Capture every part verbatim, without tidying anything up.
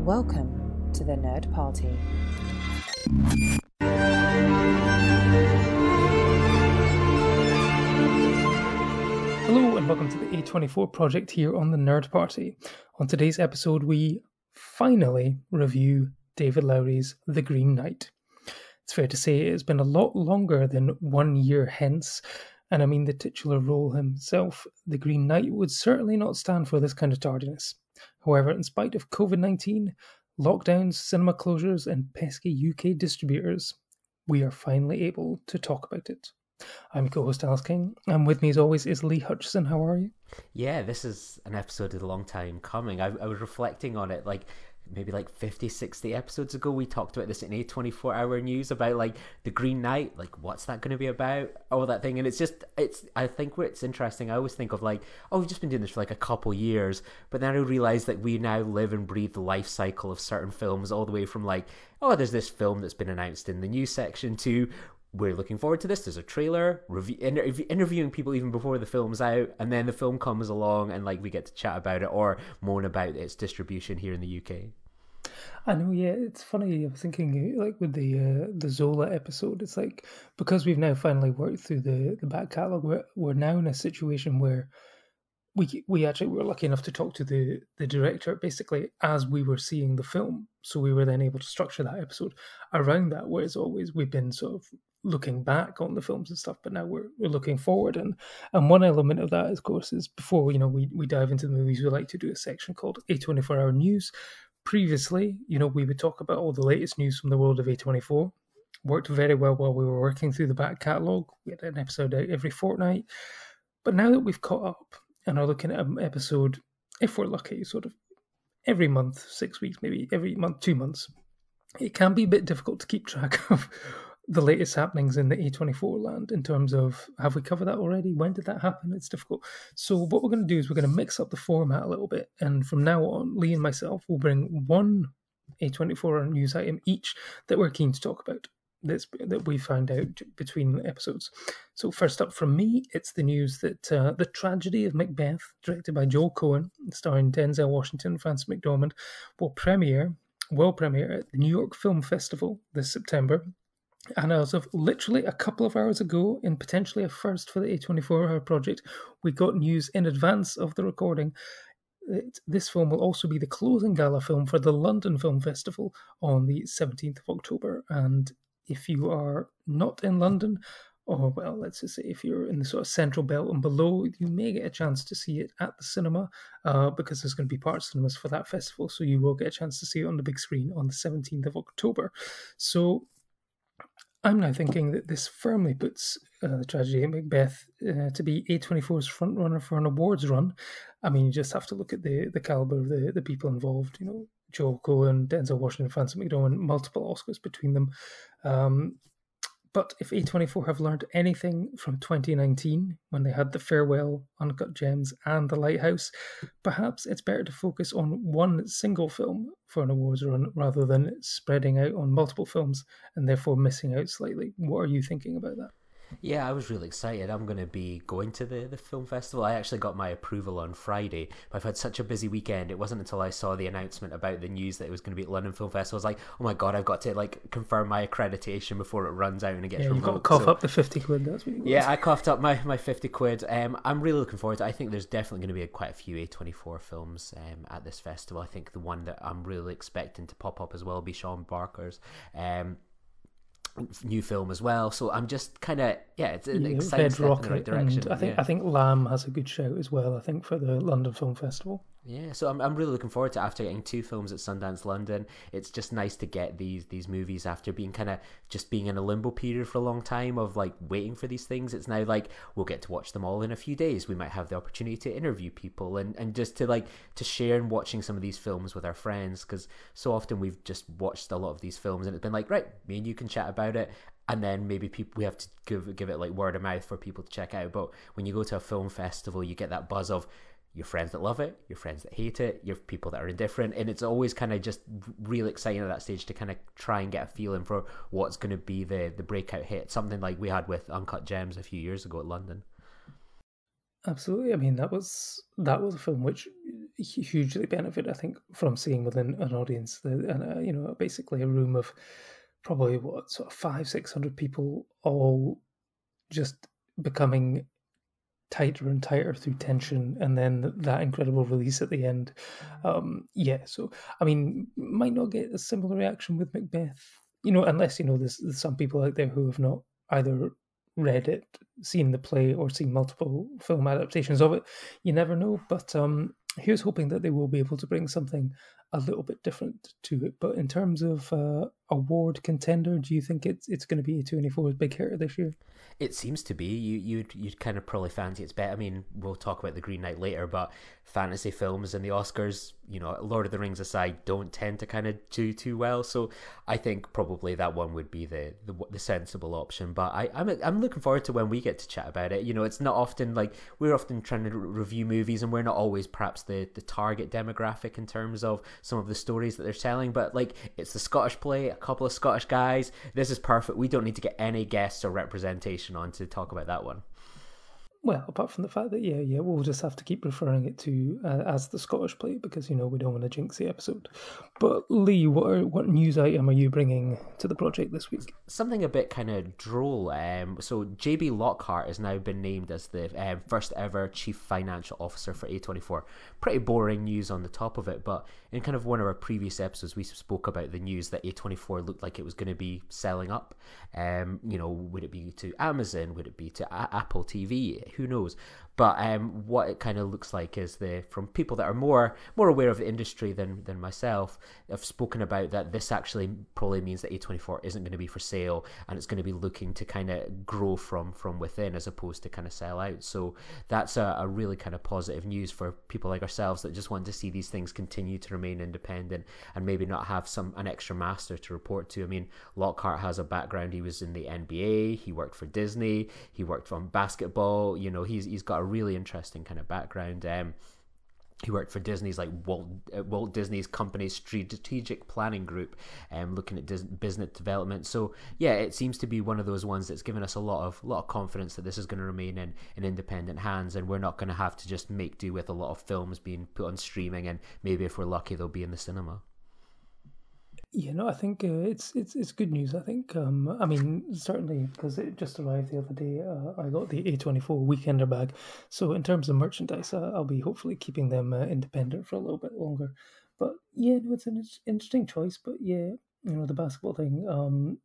Welcome to the Nerd Party. Hello and welcome to the A twenty-four project here on the Nerd Party. On today's episode, we finally review David Lowery's The Green Knight. It's fair to say it has been a lot longer than one year hence, and I mean the titular role himself, The Green Knight, would certainly not stand for this kind of tardiness. However, in spite of covid nineteen, lockdowns, cinema closures, and pesky U K distributors, we are finally able to talk about it. I'm co-host Alice King, and with me as always is Lee Hutchison. How are you? Yeah, this is an episode that's a long time coming. I, I was reflecting on it, like, maybe like fifty, sixty episodes ago, we talked about this in A twenty-four Hour News about, like, The Green Knight, like, what's that going to be about, all that thing, and it's just, it's, I think where it's interesting, I always think of, like, oh, we've just been doing this for, like, a couple years, but then I realise that we now live and breathe the life cycle of certain films, all the way from, like, oh, there's this film that's been announced in the news section, to we're looking forward to this, there's a trailer, review, inter- interviewing people even before the film's out, and then the film comes along and, like, we get to chat about it or moan about its distribution here in the U K. I know, yeah, it's funny, I was thinking, like, with the uh, the Zola episode, it's like, because we've now finally worked through the, the back catalogue, we're, we're now in a situation where we we actually were lucky enough to talk to the, the director, basically, as we were seeing the film, so we were then able to structure that episode around that, whereas always we've been sort of looking back on the films and stuff, but now we're we're looking forward, and and one element of that, of course, is before you know we we dive into the movies, we like to do a section called A twenty-four Hour News. Previously, you know, we would talk about all the latest news from the world of A twenty-four. Worked very well while we were working through the back catalogue. We had an episode out every fortnight. But now that we've caught up and are looking at an episode, if we're lucky, sort of every month, six weeks, maybe every month, two months, it can be a bit difficult to keep track of the latest happenings in the A twenty-four land in terms of, have we covered that already? When did that happen? It's difficult. So what we're going to do is we're going to mix up the format a little bit. And from now on, Lee and myself will bring one A twenty-four news item each that we're keen to talk about, that's, that we found out between episodes. So first up from me, it's the news that uh, The Tragedy of Macbeth, directed by Joel Coen, starring Denzel Washington and Frances McDormand, will premiere, will premiere at the New York Film Festival this September. And as of literally a couple of hours ago, in potentially a first for the A twenty-four Hour project, we got news in advance of the recording that this film will also be the closing gala film for the London Film Festival on the seventeenth of October. And if you are not in London, or, well, let's just say if you're in the sort of central belt and below, you may get a chance to see it at the cinema, uh, because there's going to be part cinemas for that festival, so you will get a chance to see it on the big screen on the seventeenth of October. So I'm now thinking that this firmly puts uh, The Tragedy of Macbeth uh, to be A twenty-four's frontrunner for an awards run. I mean, you just have to look at the, the caliber of the, the people involved. You know, Joel Coen, Denzel Washington, Frances McDormand, multiple Oscars between them. Um, But if A twenty-four have learned anything from twenty nineteen, when they had The Farewell, Uncut Gems, and The Lighthouse, perhaps it's better to focus on one single film for an awards run rather than spreading out on multiple films and therefore missing out slightly. What are you thinking about that? Yeah, I was really excited. I'm going to be going to the, the film festival. I actually got my approval on Friday, but I've had such a busy weekend. It wasn't until I saw the announcement about the news that it was going to be at London Film Festival. I was like, oh my God, I've got to, like, confirm my accreditation before it runs out and it gets Yeah, revoked. You've got to cough so, up the fifty quid, that's what you got. Yeah, I coughed up my, my fifty quid. Um, I'm really looking forward to it. I think there's definitely going to be a, quite a few A twenty-four films um, at this festival. I think the one that I'm really expecting to pop up as well will be Sean Barker's Um, new film as well, so I'm just kind of yeah it's an Yeah, exciting Red step in Rocket, the right direction. and I think yeah. I think Lamb has a good shout as well, I think, for the London Film Festival. Yeah, so I'm I'm really looking forward to it. After getting two films at Sundance London. It's just nice to get these these movies after being kind of just being in a limbo period for a long time of, like, waiting for these things. It's now like we'll get to watch them all in a few days. We might have the opportunity to interview people and, and just to like to share and watching some of these films with our friends, because so often we've just watched a lot of these films and it's been like, right, me and you can chat about it, and then maybe people we have to give give it like word of mouth for people to check out. But when you go to a film festival, you get that buzz of your friends that love it, your friends that hate it, your people that are indifferent, and it's always kind of just real exciting at that stage to kind of try and get a feeling for what's going to be the the breakout hit, something like we had with Uncut Gems a few years ago at London. Absolutely. I mean, that was that was a film which hugely benefited, I think, from seeing within an audience that, and uh, you know, basically a room of probably what sort of five, six hundred people, all just becoming tighter and tighter through tension, and then that incredible release at the end. Um, yeah, so I mean, might not get a similar reaction with Macbeth, you know, unless you know there's, there's some people out there who have not either read it, seen the play, or seen multiple film adaptations of it. You never know, but um, here's hoping that they will be able to bring something a little bit different to it. But in terms of uh, award contender, do you think it's it's going to be A twenty-four's big hitter this year? It seems to be. You you'd you'd kind of probably fancy it's better. I mean, we'll talk about the Green Knight later, but fantasy films and the Oscars, you know, Lord of the Rings aside, don't tend to kind of do too well. So I think probably that one would be the the, the sensible option. But I I'm I'm looking forward to when we get to chat about it. You know, it's not often like we're often trying to review movies, and we're not always perhaps the the target demographic in terms of some of the stories that they're telling. But like, it's the Scottish play, a couple of Scottish guys. This is perfect. We don't need to get any guests or representation on to talk about that one. Well, apart from the fact that, yeah, yeah, we'll just have to keep referring it to uh, as the Scottish play because, you know, we don't want to jinx the episode. But Lee, what are, what news item are you bringing to the project this week? Something a bit kind of droll. Um, so J B Lockhart has now been named as the um, first ever chief financial officer for A twenty-four. Pretty boring news on the top of it, but in kind of one of our previous episodes, we spoke about the news that A twenty-four looked like it was going to be selling up. Um, you know, would it be to Amazon? Would it be to A- Apple T V? Who knows? But um, what it kind of looks like is the from people that are more more aware of the industry than than myself have spoken about that this actually probably means that A twenty-four isn't going to be for sale, and it's going to be looking to kind of grow from from within as opposed to kind of sell out. So that's a, a really kind of positive news for people like ourselves that just want to see these things continue to remain independent and maybe not have some an extra master to report to. I mean, Lockhart has a background. He was in the N B A. He worked for Disney. He worked on basketball. You know, he's he's got a really interesting kind of background. Um, he worked for Disney's like Walt, uh, Walt Disney's company's strategic planning group, um, looking at dis- business development. So yeah, it seems to be one of those ones that's given us a lot of lot of confidence that this is going to remain in, in independent hands, and we're not going to have to just make do with a lot of films being put on streaming, and maybe if we're lucky they'll be in the cinema. Yeah, no, I think uh, it's it's it's good news. I think, um, I mean, certainly because it just arrived the other day. Uh, I got the A twenty-four Weekender bag, so in terms of merchandise, uh, I'll be hopefully keeping them uh, independent for a little bit longer. But yeah, no, it's an interesting choice. But yeah, you know, the basketball thing. Um,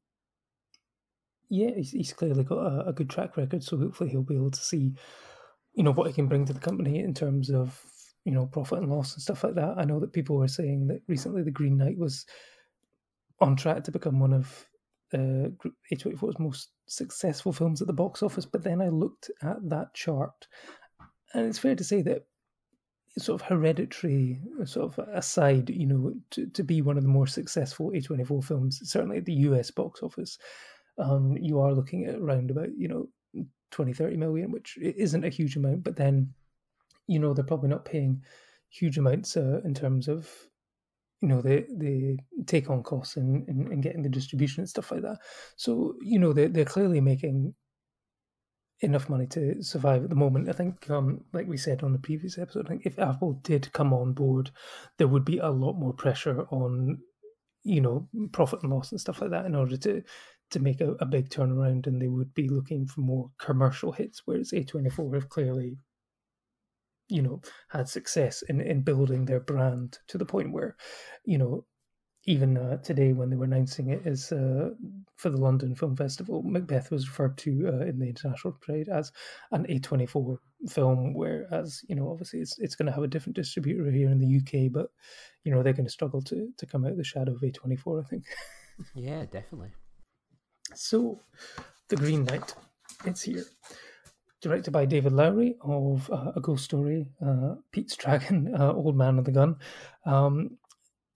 yeah, he's, he's clearly got a, a good track record, so hopefully he'll be able to see, you know, what he can bring to the company in terms of, you know, profit and loss and stuff like that. I know that people were saying that recently the Green Knight was on track to become one of uh, A twenty-four's most successful films at the box office. But then I looked at that chart, and it's fair to say that sort of Hereditary, sort of aside, you know, to, to be one of the more successful A twenty-four films, certainly at the U S box office, um, you are looking at around about, you know, twenty, thirty million, which isn't a huge amount. But then, you know, they're probably not paying huge amounts uh, in terms of, you know, the the take on costs and, and, and getting the distribution and stuff like that. So, you know, they're, they're clearly making enough money to survive at the moment. I think, um, like we said on the previous episode, I think if Apple did come on board, there would be a lot more pressure on, you know, profit and loss and stuff like that in order to to make a, a big turnaround, and they would be looking for more commercial hits, whereas A twenty-four have clearly, you know, had success in, in building their brand to the point where, you know, even uh, today when they were announcing it as uh, for the London Film Festival, Macbeth was referred to uh, in the international trade as an A twenty-four film, whereas, you know, obviously it's it's going to have a different distributor here in the U K, but, you know, they're going to struggle to, to come out of the shadow of A twenty-four, I think. Yeah, definitely. So, The Green Knight, it's here. Directed by David Lowery of uh, A Ghost Story, uh, Pete's Dragon, uh, Old Man with the Gun. Um,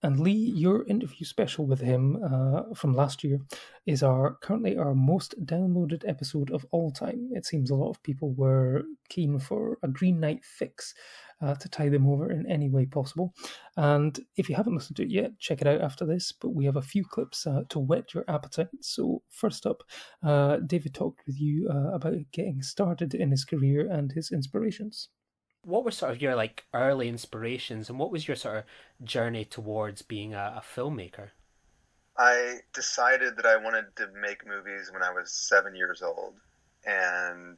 And Lee, your interview special with him uh, from last year is our currently our most downloaded episode of all time. It seems a lot of people were keen for a Green Knight fix uh, to tie them over in any way possible. And if you haven't listened to it yet, check it out after this. But we have a few clips uh, to whet your appetite. So first up, uh, David talked with you uh, about getting started in his career and his inspirations. What were sort of your like early inspirations, and what was your sort of journey towards being a, a filmmaker? I decided that I wanted to make movies when I was seven years old, and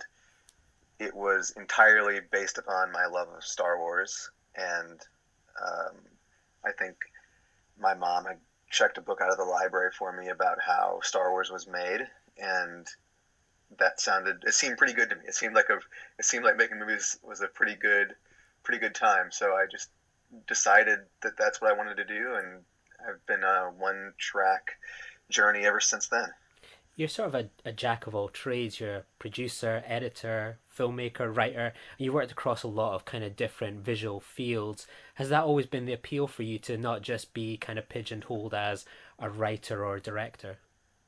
it was entirely based upon my love of Star Wars. And um, I think my mom had checked a book out of the library for me about how Star Wars was made, and that sounded it seemed pretty good to me. It seemed like a it seemed like making movies was a pretty good pretty good time. So I just decided that that's what I wanted to do, and I've been a one track journey ever since then. You're sort of a, a jack of all trades. You're a producer, editor, filmmaker, writer. You worked across a lot of kind of different visual fields. Has that always been the appeal for you to not just be kind of pigeonholed as a writer or a director?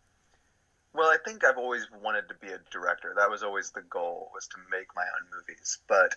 Well, I think I've always wanted to be a director. That was always the goal, was to make my own movies. But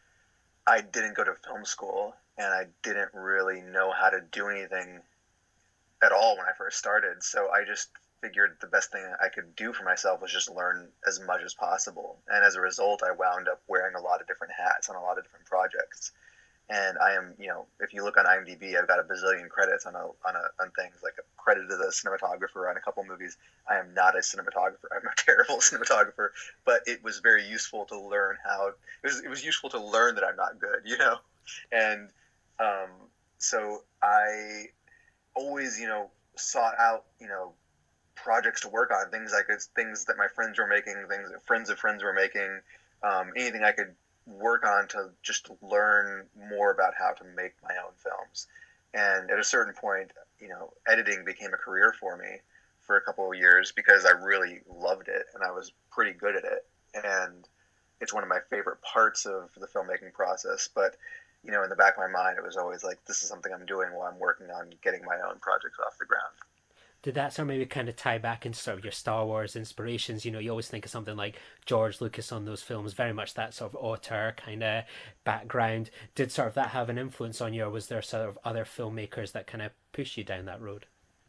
I didn't go to film school, and I didn't really know how to do anything at all when I first started. So I just figured the best thing I could do for myself was just learn as much as possible. And as a result, I wound up wearing a lot of different hats on a lot of different projects. And I am, you know, if you look on IMDb, I've got a bazillion credits on a, on a, on things like a credited as a cinematographer on a couple movies. I am not a cinematographer. I'm a terrible cinematographer, but it was very useful to learn how. It was it was useful to learn that I'm not good, you know. And um, so I always, you know, sought out, you know, projects to work on, things like things that my friends were making, things that friends of friends were making, um, anything I could work on to just learn more about how to make my own films. And at a certain point, you know, editing became a career for me for a couple of years because I really loved it and I was pretty good at it. And it's one of my favorite parts of the filmmaking process. But, you know, in the back of my mind, it was always like, this is something I'm doing while I'm working on getting my own projects off the ground. Did that sort of maybe kind of tie back into sort of your Star Wars inspirations? You know, you always think of something like George Lucas on those films, very much that sort of auteur kind of background. Did sort of that have an influence on you, or was there sort of other filmmakers that kind of pushed you down that road?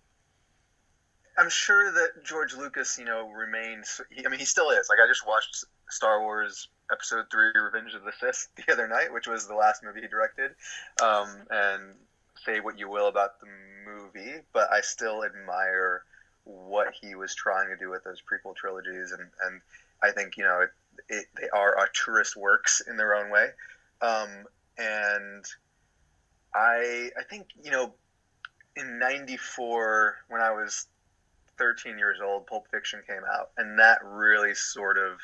I'm sure that George Lucas, you know, remains. I mean, he still is. Like, I just watched Star Wars Episode Three: Revenge of the Sith the other night, which was the last movie he directed. Um, and say what you will about the movie, but I still admire what he was trying to do with those prequel trilogies, and, and I think, you know, it, it, they are auteurist works in their own way. Um, and I I think, you know, in ninety-four, when I was thirteen years old, Pulp Fiction came out, and that really sort of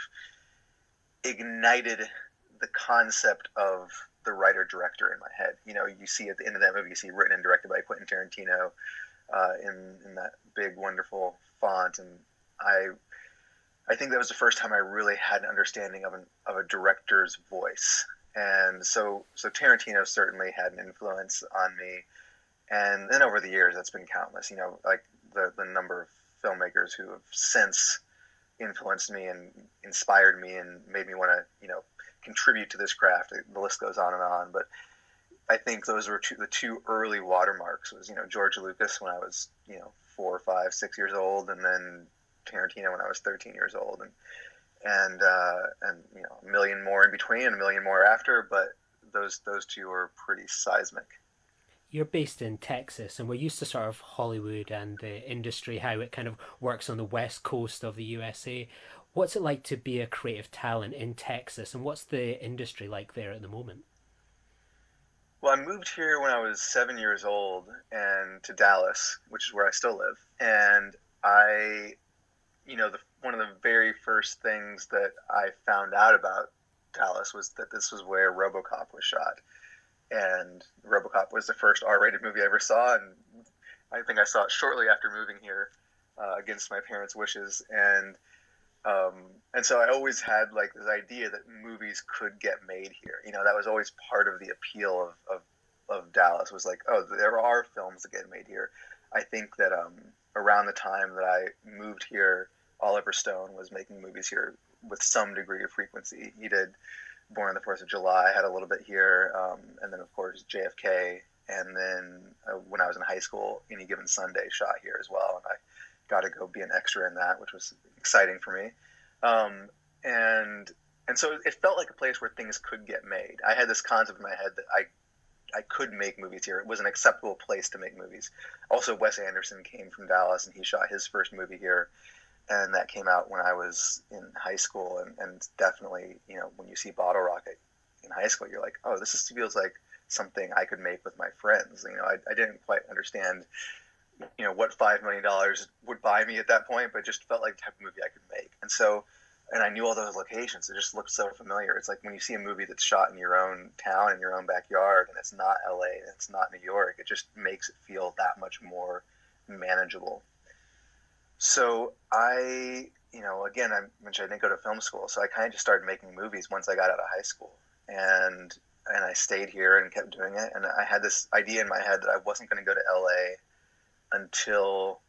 ignited the concept of the writer-director in my head. You know, you see at the end of that movie, you see written and directed by Quentin Tarantino uh, in in that big, wonderful font, and I I think that was the first time I really had an understanding of an of a director's voice. And so so Tarantino certainly had an influence on me, and then over the years, that's been countless. You know, like the the number of filmmakers who have since influenced me and inspired me and made me want to, you know, contribute to this craft. The list goes on and on, but I think those were two, the two early watermarks. Was, you know, George Lucas when I was, you know, four, five, six years old, and then Tarantino when I was thirteen years old, and and uh, and you know, a million more in between, and a million more after. But those those two are pretty seismic. You're based in Texas, and we're used to sort of Hollywood and the industry, how it kind of works on the west coast of the U S A. What's it like to be a creative talent in Texas, and what's the industry like there at the moment? Well, I moved here when I was seven years old, and to Dallas, which is where I still live. And I, you know, the, one of the very first things that I found out about Dallas was that this was where RoboCop was shot. And RoboCop was the first R-rated movie I ever saw, and I think I saw it shortly after moving here, uh, against my parents' wishes. And um, and so I always had like this idea that movies could get made here. You know, that was always part of the appeal of of, of Dallas was like, oh, there are films that get made here. I think that um, around the time that I moved here, Oliver Stone was making movies here with some degree of frequency. He did Born on the Fourth of July, had a little bit here, um, and then of course J F K, and then uh, when I was in high school, Any Given Sunday shot here as well, and I got to go be an extra in that, which was exciting for me. Um, and and so it felt like a place where things could get made. I had this concept in my head that I I could make movies here. It was an acceptable place to make movies. Also, Wes Anderson came from Dallas, and he shot his first movie here, and that came out when I was in high school. And, and definitely, you know, when you see Bottle Rocket in high school, you're like, oh, this is, feels like something I could make with my friends. You know, I, I didn't quite understand, you know, what five million dollars would buy me at that point, but it just felt like the type of movie I could make. And so, and I knew all those locations. It just looked so familiar. It's like when you see a movie that's shot in your own town, in your own backyard, and it's not L A, and it's not New York, it just makes it feel that much more manageable. So I, you know, again, I mentioned I didn't go to film school, so I kind of just started making movies once I got out of high school. And and I stayed here and kept doing it. And I had this idea in my head that I wasn't going to go to L A until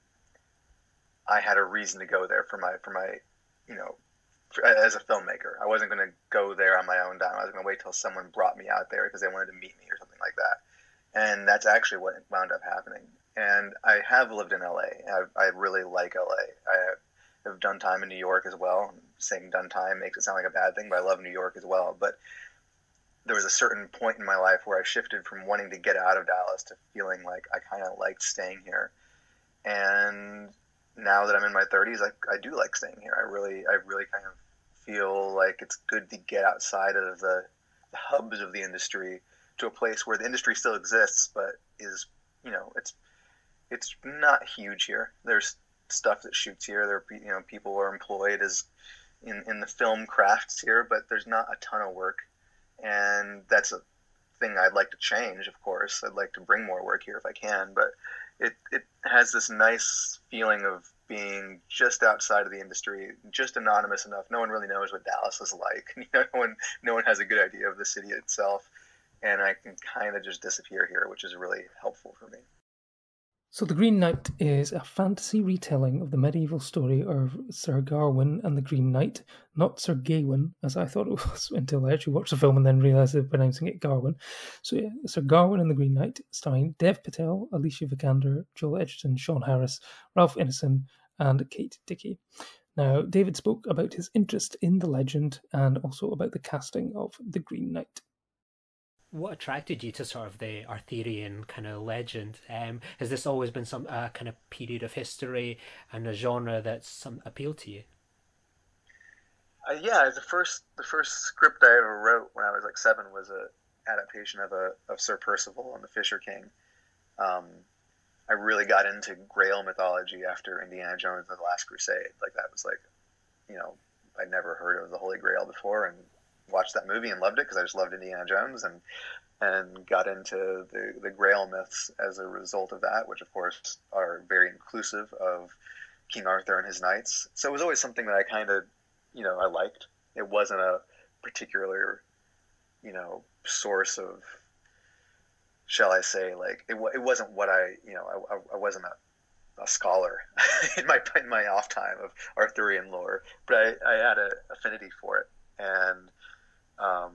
I had a reason to go there for my, for my, you know, as a filmmaker. I wasn't going to go there on my own dime. I was going to wait till someone brought me out there because they wanted to meet me or something like that. And that's actually what wound up happening. And I have lived in L A. I, I really like L A. I have done time in New York as well. Saying done time makes it sound like a bad thing, but I love New York as well. But there was a certain point in my life where I shifted from wanting to get out of Dallas to feeling like I kind of liked staying here. And now that I'm in my thirties, I, I do like staying here. I really, I really kind of feel like it's good to get outside of the, the hubs of the industry to a place where the industry still exists, but is, you know, it's it's not huge here. There's stuff that shoots here. There, you know, people are employed as in in the film crafts here, but there's not a ton of work, and that's a thing I'd like to change. Of course, I'd like to bring more work here if I can, but it it has this nice feeling of being just outside of the industry, just anonymous enough. No one really knows what Dallas is like. You know, no one, no one has a good idea of the city itself, and I can kind of just disappear here, which is really helpful for me. So The Green Knight is a fantasy retelling of the medieval story of Sir Gawain and the Green Knight, not Sir Gawain, as I thought it was until I actually watched the film and then realised they're pronouncing it Garwin. So yeah, Sir Gawain and the Green Knight, starring Dev Patel, Alicia Vikander, Joel Edgerton, Sean Harris, Ralph Ineson, and Kate Dickie. Now, David spoke about his interest in the legend and also about the casting of the Green Knight. What attracted you to sort of the Arthurian kind of legend? Um, has this always been some uh, kind of period of history and a genre that's some appeal to you? Uh, yeah, the first the first script I ever wrote when I was like seven was a adaptation of a of Sir Percival and the Fisher King. Um, I really got into Grail mythology after Indiana Jones and the Last Crusade. Like that was like, you know, I'd never heard of the Holy Grail before, and watched that movie and loved it because I just loved Indiana Jones, and and got into the, the Grail myths as a result of that, which of course are very inclusive of King Arthur and his knights. So it was always something that I kind of, you know, I liked. It wasn't a particular, you know, source of, shall I say, like, it, it wasn't what I, you know, I, I wasn't a, a scholar in my in my off time of Arthurian lore, but I, I had an affinity for it. And Um,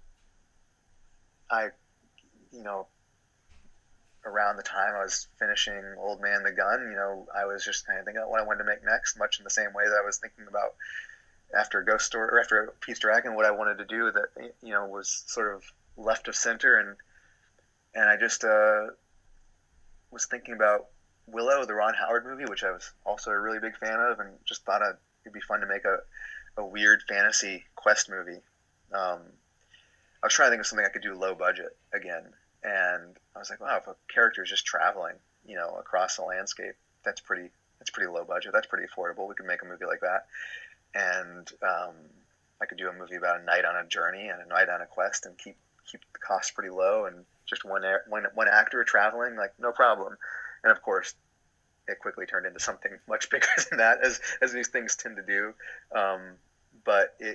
I, you know, around the time I was finishing Old Man the Gun, you know, I was just kind of thinking about what I wanted to make next, much in the same way that I was thinking about after Ghost Story or after Pete's Dragon, what I wanted to do that, you know, was sort of left of center. And, and I just, uh, was thinking about Willow, the Ron Howard movie, which I was also a really big fan of, and just thought it'd be fun to make a, a weird fantasy quest movie. Um, I was trying to think of something I could do low budget again, and I was like, wow, if a character is just traveling, you know, across the landscape, that's pretty, that's pretty low budget. That's pretty affordable. We could make a movie like that, and um, I could do a movie about a knight on a journey and a knight on a quest, and keep keep the costs pretty low, and just one one one actor traveling, like no problem. And of course, it quickly turned into something much bigger than that, as as these things tend to do. Um, but it.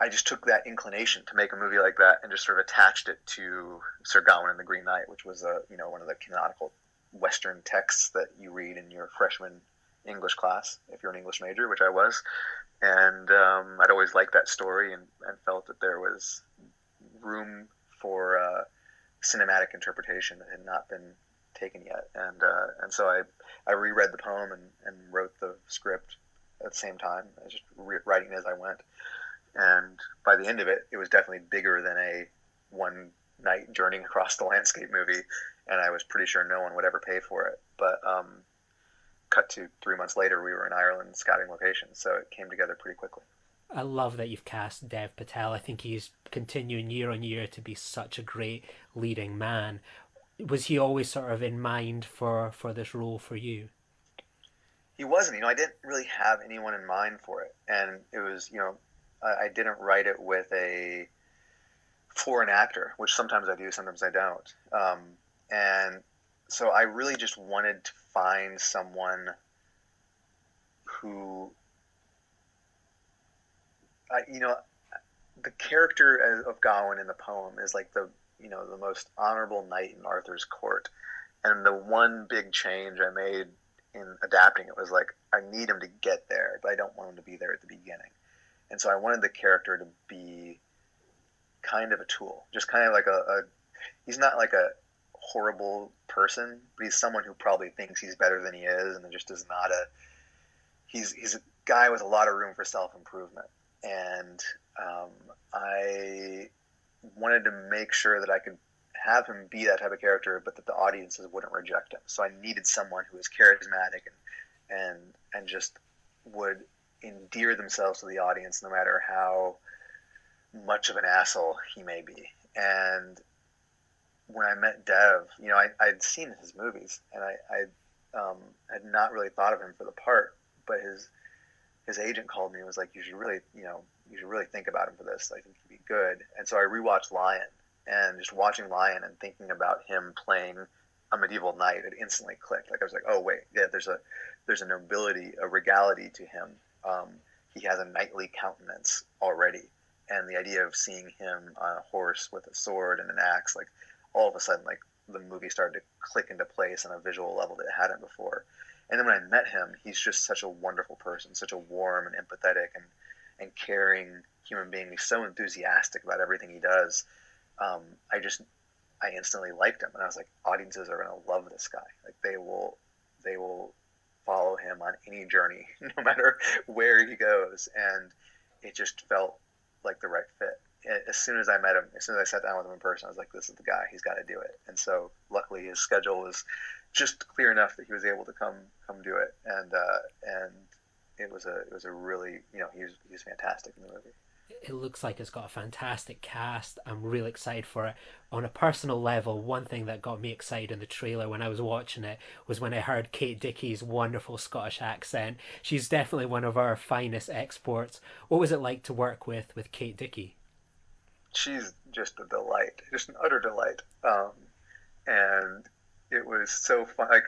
I just took that inclination to make a movie like that and just sort of attached it to Sir Gawain and the Green Knight, which was a you know one of the canonical Western texts that you read in your freshman English class if you're an English major, which I was. And um, I'd always liked that story and, and felt that there was room for uh, cinematic interpretation that had not been taken yet. And uh, and so I, I reread the poem and, and wrote the script at the same time. I was just re- writing as I went. And by the end of it, it was definitely bigger than a one night journeying across the landscape movie. And I was pretty sure no one would ever pay for it. But um, cut to three months later, we were in Ireland scouting locations. So it came together pretty quickly. I love that you've cast Dev Patel. I think he's continuing year on year to be such a great leading man. Was he always sort of in mind for, for this role for you? He wasn't. You know, I didn't really have anyone in mind for it. And it was, you know, I, I didn't write it with a, for an actor, which sometimes I do, sometimes I don't. Um, and so I really just wanted to find someone who, I, you know, the character of Gawain in the poem is like the, you know, the most honorable knight in Arthur's court. And the one big change I made in adapting it was like, I need him to get there, but I don't want him to be there at the beginning. And so I wanted the character to be kind of a tool, just kind of like a, a he's not like a horrible person, but he's someone who probably thinks he's better than he is, and just is not a, he's, he's a guy with a lot of room for self-improvement. And um, I wanted to make sure that I could have him be that type of character, but that the audiences wouldn't reject him. So I needed someone who was charismatic and and and just would endear themselves to the audience, no matter how much of an asshole he may be. And when I met Dev, you know, I, I'd seen his movies, and I, I um, had not really thought of him for the part, but his his agent called me and was like, you should really, you know, you should really think about him for this. I think he'd be good. And so I rewatched Lion, and just watching Lion and thinking about him playing a medieval knight, it instantly clicked. Like I was like, oh wait, yeah, there's a there's a nobility, a regality to him. Um, he has a knightly countenance already, and the idea of seeing him on a horse with a sword and an axe, like all of a sudden, like the movie started to click into place on a visual level that it hadn't before. And then when I met him, he's just such a wonderful person, such a warm and empathetic and and caring human being. He's so enthusiastic about everything he does. Um, I just, I instantly liked him, and I was like, audiences are going to love this guy. Like they will, they will follow him on any journey, no matter where he goes. And it just felt like the right fit. As soon as I met him, as soon as I sat down with him in person, I was like, this is the guy. He's got to do it. And so luckily his schedule was just clear enough that he was able to come, come do it. And, uh, and it was a, it was a really, you know, he was, he was fantastic in the movie. It looks like it's got a fantastic cast. I'm really excited for it. On a personal level, one thing that got me excited in the trailer when I was watching it was when I heard Kate Dickie's wonderful Scottish accent. She's definitely one of our finest exports. What was it like to work with, with Kate Dickie? She's just a delight, just an utter delight. Um, and it was so fun. Like,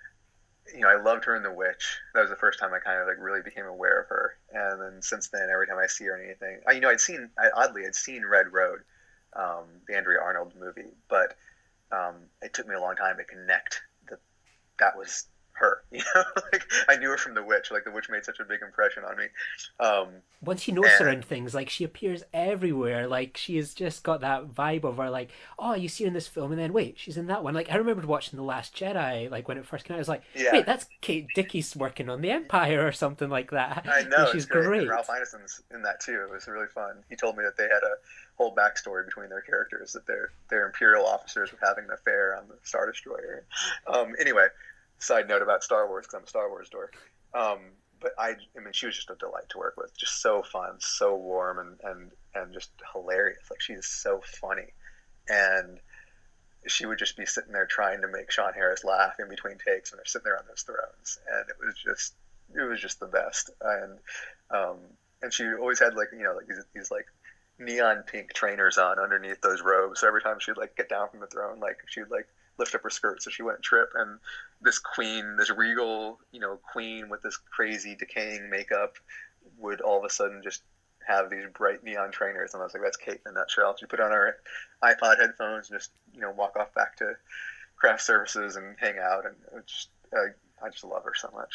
you know, I loved her in The Witch. That was the first time I kind of like really became aware of her. And then since then, every time I see her in anything, I, you know, I'd seen, I, oddly, I'd seen Red Road, um, the Andrea Arnold movie, but um, it took me a long time to connect that that was her. You know, like I knew her from The Witch. Like The Witch made such a big impression on me. Um, Once you notice and, her in things, like she appears everywhere. Like she has just got that vibe of her. Like, oh, you see her in this film, and then wait, she's in that one. Like I remembered watching The Last Jedi. Like when it first came out, I was like, yeah. wait, that's Kate Dickie's working on the Empire or something like that. I know, and she's it's great. great. And Ralph Ineson's in that too. It was really fun. He told me that they had a whole backstory between their characters, that their their Imperial officers were having an affair on the Star Destroyer. Um, anyway. Side note about Star Wars, because I'm a Star Wars dork. Um, but I, I mean, she was just a delight to work with. Just so fun, so warm, and, and, and just hilarious. Like, she's so funny. And she would just be sitting there trying to make Sean Harris laugh in between takes when they're sitting there on those thrones. And it was just, it was just the best. And, um, and she always had, like, you know, like these, these like, neon pink trainers on underneath those robes. So every time she'd, like, get down from the throne, like, she'd, like, lift up her skirt so she wouldn't trip. And this queen, this regal, you know, queen with this crazy decaying makeup would all of a sudden just have these bright neon trainers. And I was like, that's Kate in a nutshell. She put on her iPod headphones and just, you know, walk off back to craft services and hang out. And it just, uh, I just love her so much.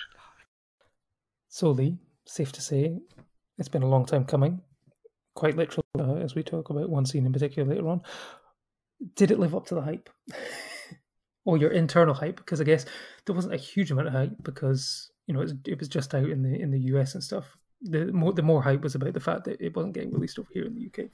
So, Lee, safe to say, it's been a long time coming, quite literally, uh, as we talk about one scene in particular later on. Did it live up to the hype? Or your internal hype? Because I guess there wasn't a huge amount of hype because, you know, it was, it was just out in the in the U S and stuff. The more the more hype was about the fact that it wasn't getting released over here in the U K.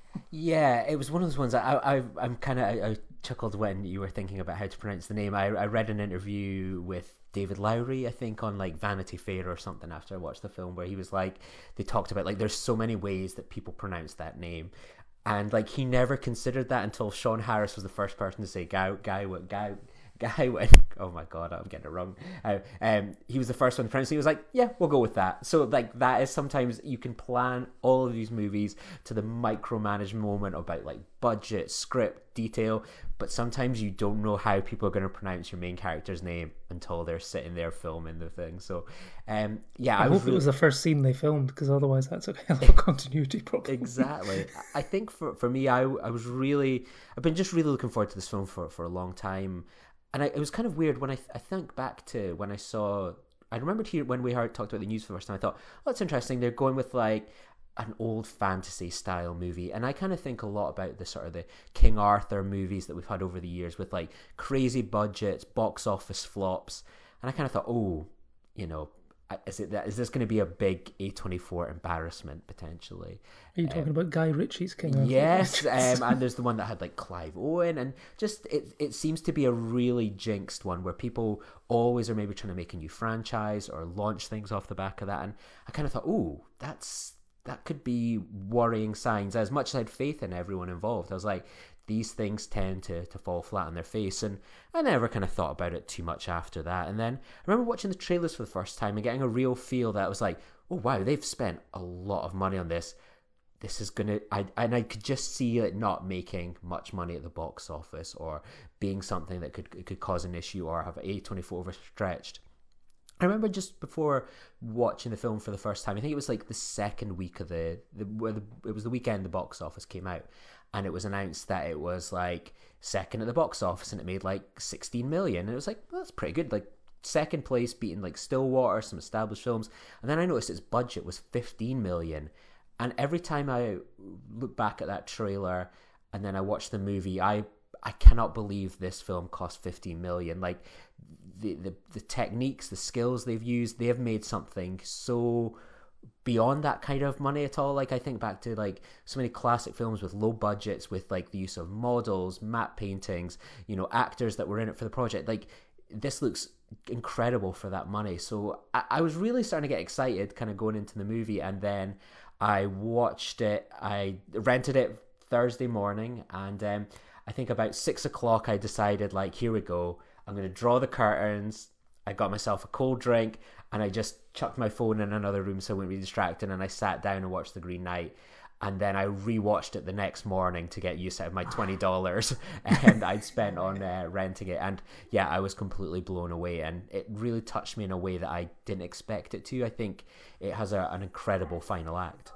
Yeah, it was one of those ones. I, I I'm kind of I, I chuckled when you were thinking about how to pronounce the name. I I read an interview with David Lowry, I think, on like Vanity Fair or something after I watched the film, where he was like, they talked about like there's so many ways that people pronounce that name, and like he never considered that until Sean Harris was the first person to say Gow Gow Gow guy went, oh my god, I'm getting it wrong. Uh, um, he was the first one to pronounce it. He was like, yeah, we'll go with that. So like that is sometimes you can plan all of these movies to the micromanaged moment about like budget, script, detail, but sometimes you don't know how people are going to pronounce your main character's name until they're sitting there filming the thing. So um, yeah, I, I was hope really... it was the first scene they filmed, because otherwise that's a hell of a continuity problem. Exactly. I think for for me, I I was really, I've been just really looking forward to this film for for a long time. And I, it was kind of weird when I, I think back to when I saw, I remembered here when we heard talked about the news for the first time, I thought, oh, that's interesting. They're going with like an old fantasy style movie. And I kind of think a lot about the sort of the King Arthur movies that we've had over the years with like crazy budgets, box office flops. And I kind of thought, oh, you know, is it that is this going to be a big A twenty-four embarrassment potentially? Are you talking um, about Guy Ritchie's King Arthur? Yes, um, and there's the one that had like Clive Owen, and just it it seems to be a really jinxed one where people always are maybe trying to make a new franchise or launch things off the back of that. And I kind of thought, oh, that's that could be worrying signs. As much as I had faith in everyone involved, I was like, these things tend to, to fall flat on their face. And I never kind of thought about it too much after that. And then I remember watching the trailers for the first time and getting a real feel that I was like, oh, wow, they've spent a lot of money on this. This is going to... I And I could just see it not making much money at the box office or being something that could could cause an issue or have A twenty-four overstretched. I remember just before watching the film for the first time, I think it was like the second week of the... the, where the it was the weekend the box office came out. And it was announced that it was like second at the box office and it made like sixteen million. And it was like, well, that's pretty good. Like second place beating like Stillwater, some established films. And then I noticed its budget was fifteen million. And every time I look back at that trailer and then I watch the movie, I I cannot believe this film cost fifteen million. Like the, the, the techniques, the skills they've used, they have made something so beyond that kind of money at all. Like I think back to like so many classic films with low budgets, with like the use of models, matte paintings, you know, actors that were in it for the project. Like this looks incredible for that money. So I, I was really starting to get excited kind of going into the movie. And then I watched it, I rented it Thursday morning, and um, I think about six o'clock I decided, like, here we go, I'm going to draw the curtains. I got myself a cold drink and I just chucked my phone in another room so I wouldn't be distracted, and I sat down and watched The Green Knight. And then I rewatched it the next morning to get use out of my twenty dollars and I'd spent on uh, renting it. And yeah, I was completely blown away, and it really touched me in a way that I didn't expect it to. I think it has a, an incredible final act.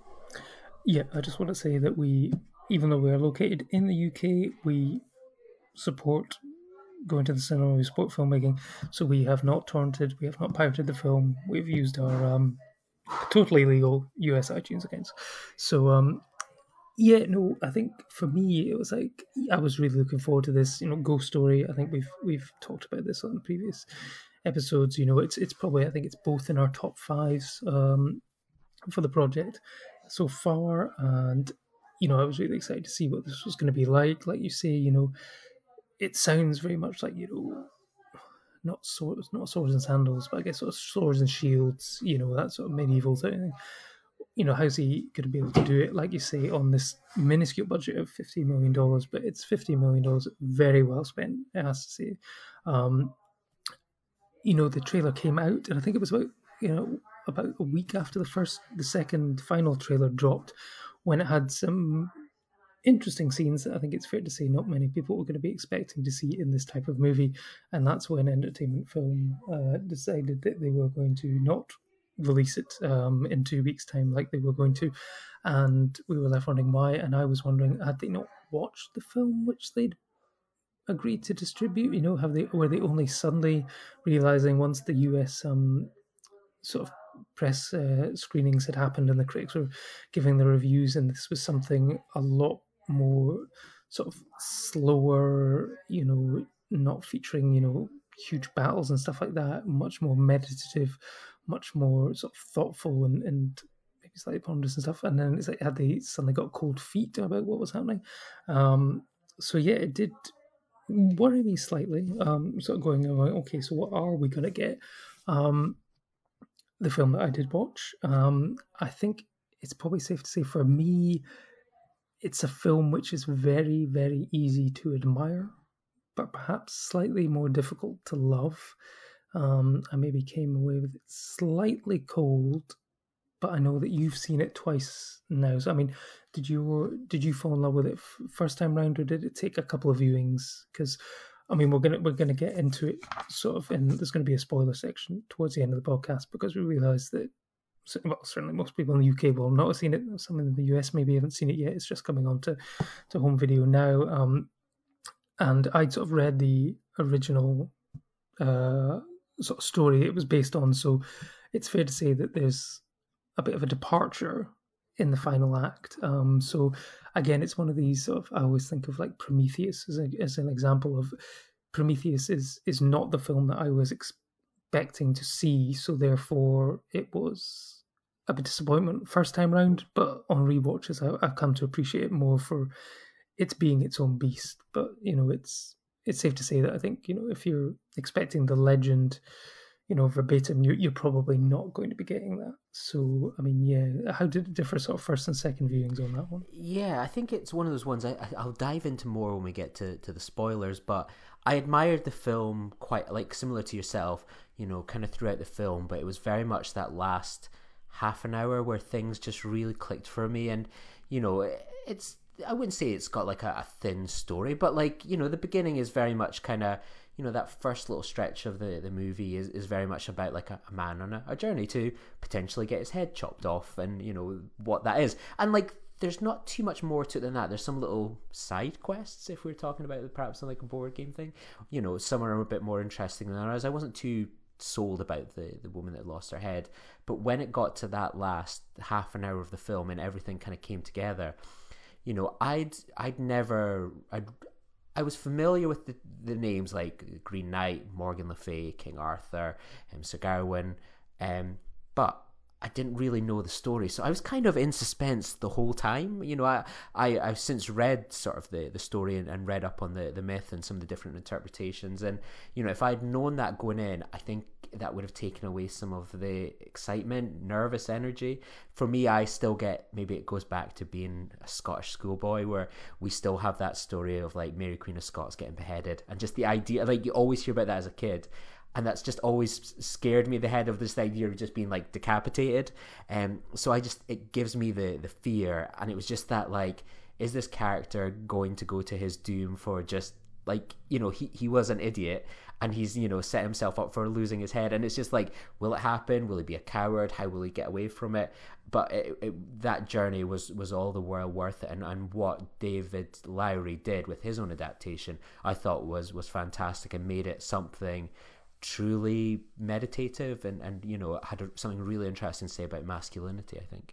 Yeah, I just want to say that we, even though we are located in the U K, we support going to the cinema, we support filmmaking. So we have not torrented, we have not pirated the film. We've used our um, totally legal U S iTunes accounts. So um, yeah, no, I think for me it was like I was really looking forward to this. You know, Ghost Story. I think we've we've talked about this on the previous episodes. You know, it's it's probably I think it's both in our top fives um, for the project so far, and you know I was really excited to see what this was going to be like. Like you say, you know, it sounds very much like, you know, not swords, not swords and sandals, but I guess sort of swords and shields. You know, that sort of medieval thing. You know, how's he going to be able to do it, like you say, on this minuscule budget of fifteen million dollars? But it's fifteen million dollars very well spent, it has to say. Um, you know, the trailer came out, and I think it was about, you know, about a week after the first, the second final trailer dropped, when it had some interesting scenes that I think it's fair to say not many people were going to be expecting to see in this type of movie. And that's when Entertainment Film uh, decided that they were going to not release it um, in two weeks' time, like they were going to, and we were left wondering why. And I was wondering, had they not watched the film which they'd agreed to distribute? You know, have they were they only suddenly realizing once the U S um, sort of press uh, screenings had happened and the critics were giving the reviews, and this was something a lot more sort of slower, you know, not featuring, you know, huge battles and stuff like that, much more meditative, much more sort of thoughtful and, and maybe slightly ponderous and stuff. And then it's like, had they suddenly got cold feet about what was happening? Um, so yeah, it did worry me slightly. Um, sort of going, okay, so what are we going to get? Um, the film that I did watch, um, I think it's probably safe to say for me, it's a film which is very, very easy to admire, but perhaps slightly more difficult to love. Um, I maybe came away with it slightly cold, but I know that you've seen it twice now. So I mean, did you did you fall in love with it first time round, or did it take a couple of viewings? Because I mean, we're gonna we're gonna get into it sort of, and there's going to be a spoiler section towards the end of the podcast because we realise that, well, certainly most people in the U K will not have seen it. Some in the U S maybe haven't seen it yet. It's just coming on to, to home video now. Um, and I'd sort of read the original uh, sort of story it was based on, so it's fair to say that there's a bit of a departure in the final act. Um, so again, it's one of these sort of, I always think of like Prometheus as, a, as an example of Prometheus is is not the film that I was expecting to see, so therefore it was a bit disappointment first time round, but on rewatches I, I've come to appreciate it more for it being its own beast. But you know, it's it's safe to say that I think, you know, if you're expecting the legend, you know, verbatim, you're, you're probably not going to be getting that. So, I mean, yeah, how did it differ sort of first and second viewings on that one? Yeah, I think it's one of those ones I, I'll dive into more when we get to, to the spoilers, but I admired the film quite, like, similar to yourself, you know, kind of throughout the film, but it was very much that last half an hour where things just really clicked for me. And, you know, it's, I wouldn't say it's got like a, a thin story, but like, you know, the beginning is very much kind of, you know, that first little stretch of the, the movie is, is very much about like a, a man on a, a journey to potentially get his head chopped off, and, you know, what that is. And like, there's not too much more to it than that. There's some little side quests, if we're talking about it, perhaps on like a board game thing. You know, some are a bit more interesting than others. I wasn't too sold about the, the woman that lost her head. But when it got to that last half an hour of the film and everything kind of came together, you know, I'd I'd never I'd I was familiar with the, the names like Green Knight, Morgan Le Fay, King Arthur, um, Sir Gawain, um, but I didn't really know the story, so I was kind of in suspense the whole time. You know, I, I I've since read sort of the, the story and, and read up on the, the myth and some of the different interpretations, and you know, if I'd known that going in, I think that would have taken away some of the excitement, nervous energy. For me, I still get, maybe it goes back to being a Scottish schoolboy, where we still have that story of like Mary Queen of Scots getting beheaded, and just the idea, like you always hear about that as a kid. And that's just always scared me, the head of this idea of just being like decapitated. Um, so I just, it gives me the, the fear. And it was just that, like, is this character going to go to his doom for just like, you know, he, he was an idiot and he's, you know, set himself up for losing his head. And it's just like, will it happen? Will he be a coward? How will he get away from it? But it, it, that journey was, was all the while worth it. And, and what David Lowery did with his own adaptation, I thought was, was fantastic and made it something truly meditative, and, and you know, had something really interesting to say about masculinity, I think.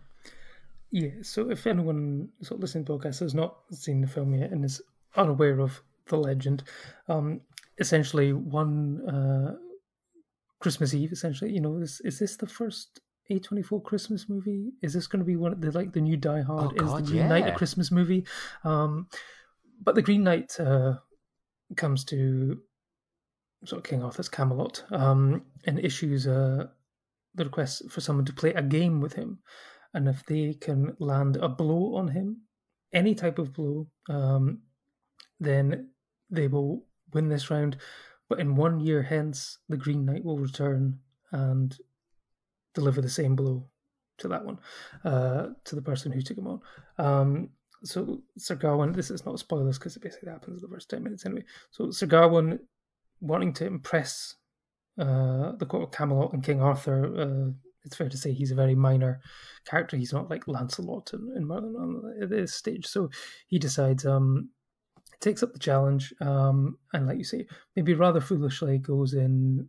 Yeah, so if anyone sort of listening to the podcast has not seen the film yet and is unaware of the legend, um, essentially one uh, Christmas Eve, essentially, you know, is, is this the first A twenty-four Christmas movie? Is this going to be one of the, like the new Die Hard? Oh, God, is the Green yeah. Knight a Christmas movie? Um, but the Green Knight uh, comes to sort of King Arthur's Camelot, um, and issues uh, the request for someone to play a game with him. And if they can land a blow on him, any type of blow, um, then they will win this round. But in one year hence, the Green Knight will return and deliver the same blow to that one, uh, to the person who took him on. Um, so Sir Gawain, this is not spoilers because it basically happens the first ten minutes anyway. So Sir Gawain, wanting to impress uh, the court of Camelot and King Arthur, uh, it's fair to say he's a very minor character. He's not like Lancelot in, in Merlin at this stage. So he decides, um, takes up the challenge, um, and like you say, maybe rather foolishly goes in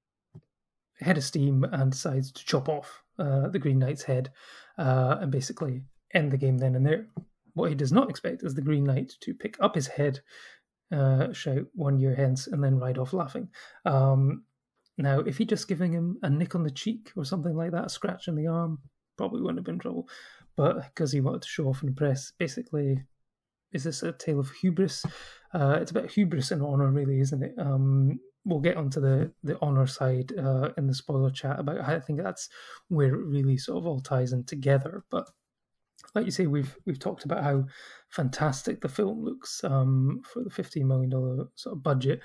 head of steam and decides to chop off uh, the Green Knight's head uh, and basically end the game then and there. What he does not expect is the Green Knight to pick up his head, uh, shout "one year hence," and then ride off laughing. Um, now, if he'd just given him a nick on the cheek or something like that, a scratch on the arm, probably wouldn't have been in trouble. But because he wanted to show off and impress, basically, is this a tale of hubris? Uh, it's about hubris and honour, really, isn't it? Um, we'll get onto the, the honour side uh, in the spoiler chat about how I think that's where it really sort of all ties in together. But like you say, we've we've talked about how fantastic the film looks um, for the fifteen million dollars sort of budget.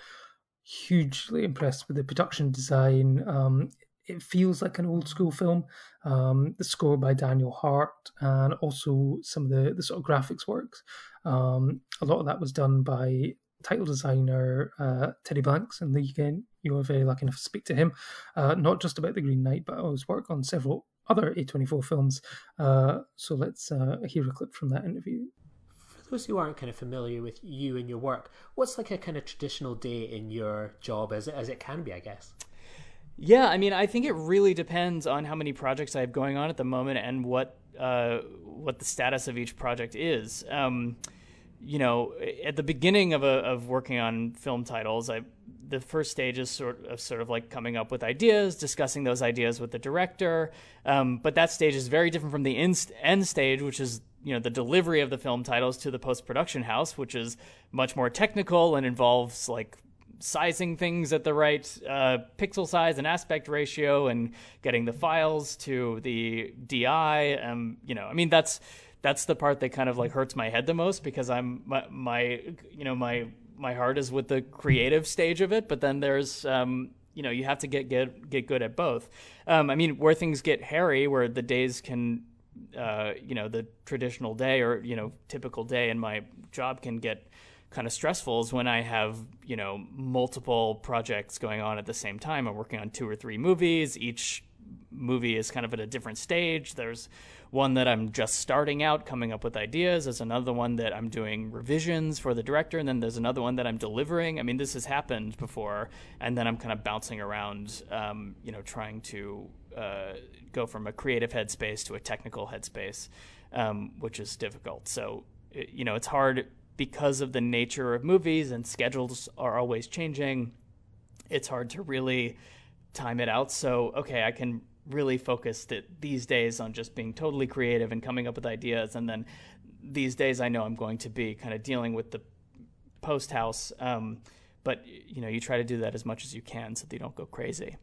Hugely impressed with the production design. Um, it feels like an old school film. Um, the score by Daniel Hart and also some of the, the sort of graphics works. Um, a lot of that was done by title designer uh, Teddy Blanks, and again, you were very lucky enough to speak to him, uh, not just about The Green Knight, but his work on several other A twenty-four films. Uh, so let's uh, hear a clip from that interview. For those who aren't kind of familiar with you and your work, what's like a kind of traditional day in your job, as, as it can be, I guess? Yeah, I mean, I think it really depends on how many projects I have going on at the moment and what uh, what the status of each project is. Um, you know, at the beginning of a, of working on film titles, I the first stage is sort of sort of like coming up with ideas, discussing those ideas with the director. Um, but that stage is very different from the end, end stage, which is, you know, the delivery of the film titles to the post-production house, which is much more technical and involves like sizing things at the right uh, pixel size and aspect ratio and getting the files to the D I. Um, you know, I mean, that's that's the part that kind of like hurts my head the most, because I'm my, my you know my my heart is with the creative stage of it, but then there's um, you know, you have to get get get good at both. Um, I mean, where things get hairy, where the days can uh, you know, the traditional day or, you know, typical day in my job can get kind of stressful, is when I have, you know, multiple projects going on at the same time. I'm working on two or three movies. Each movie is kind of at a different stage. There's one that I'm just starting out, coming up with ideas. There's another one that I'm doing revisions for the director. And then there's another one that I'm delivering. I mean, this has happened before. And then I'm kind of bouncing around, um, you know, trying to uh, go from a creative headspace to a technical headspace, um, which is difficult. So, you know, it's hard because of the nature of movies and schedules are always changing. It's hard to really time it out. So, okay, I can really focus that these days on just being totally creative and coming up with ideas. And then these days I know I'm going to be kind of dealing with the post house. Um, but, you know, you try to do that as much as you can so that you don't go crazy.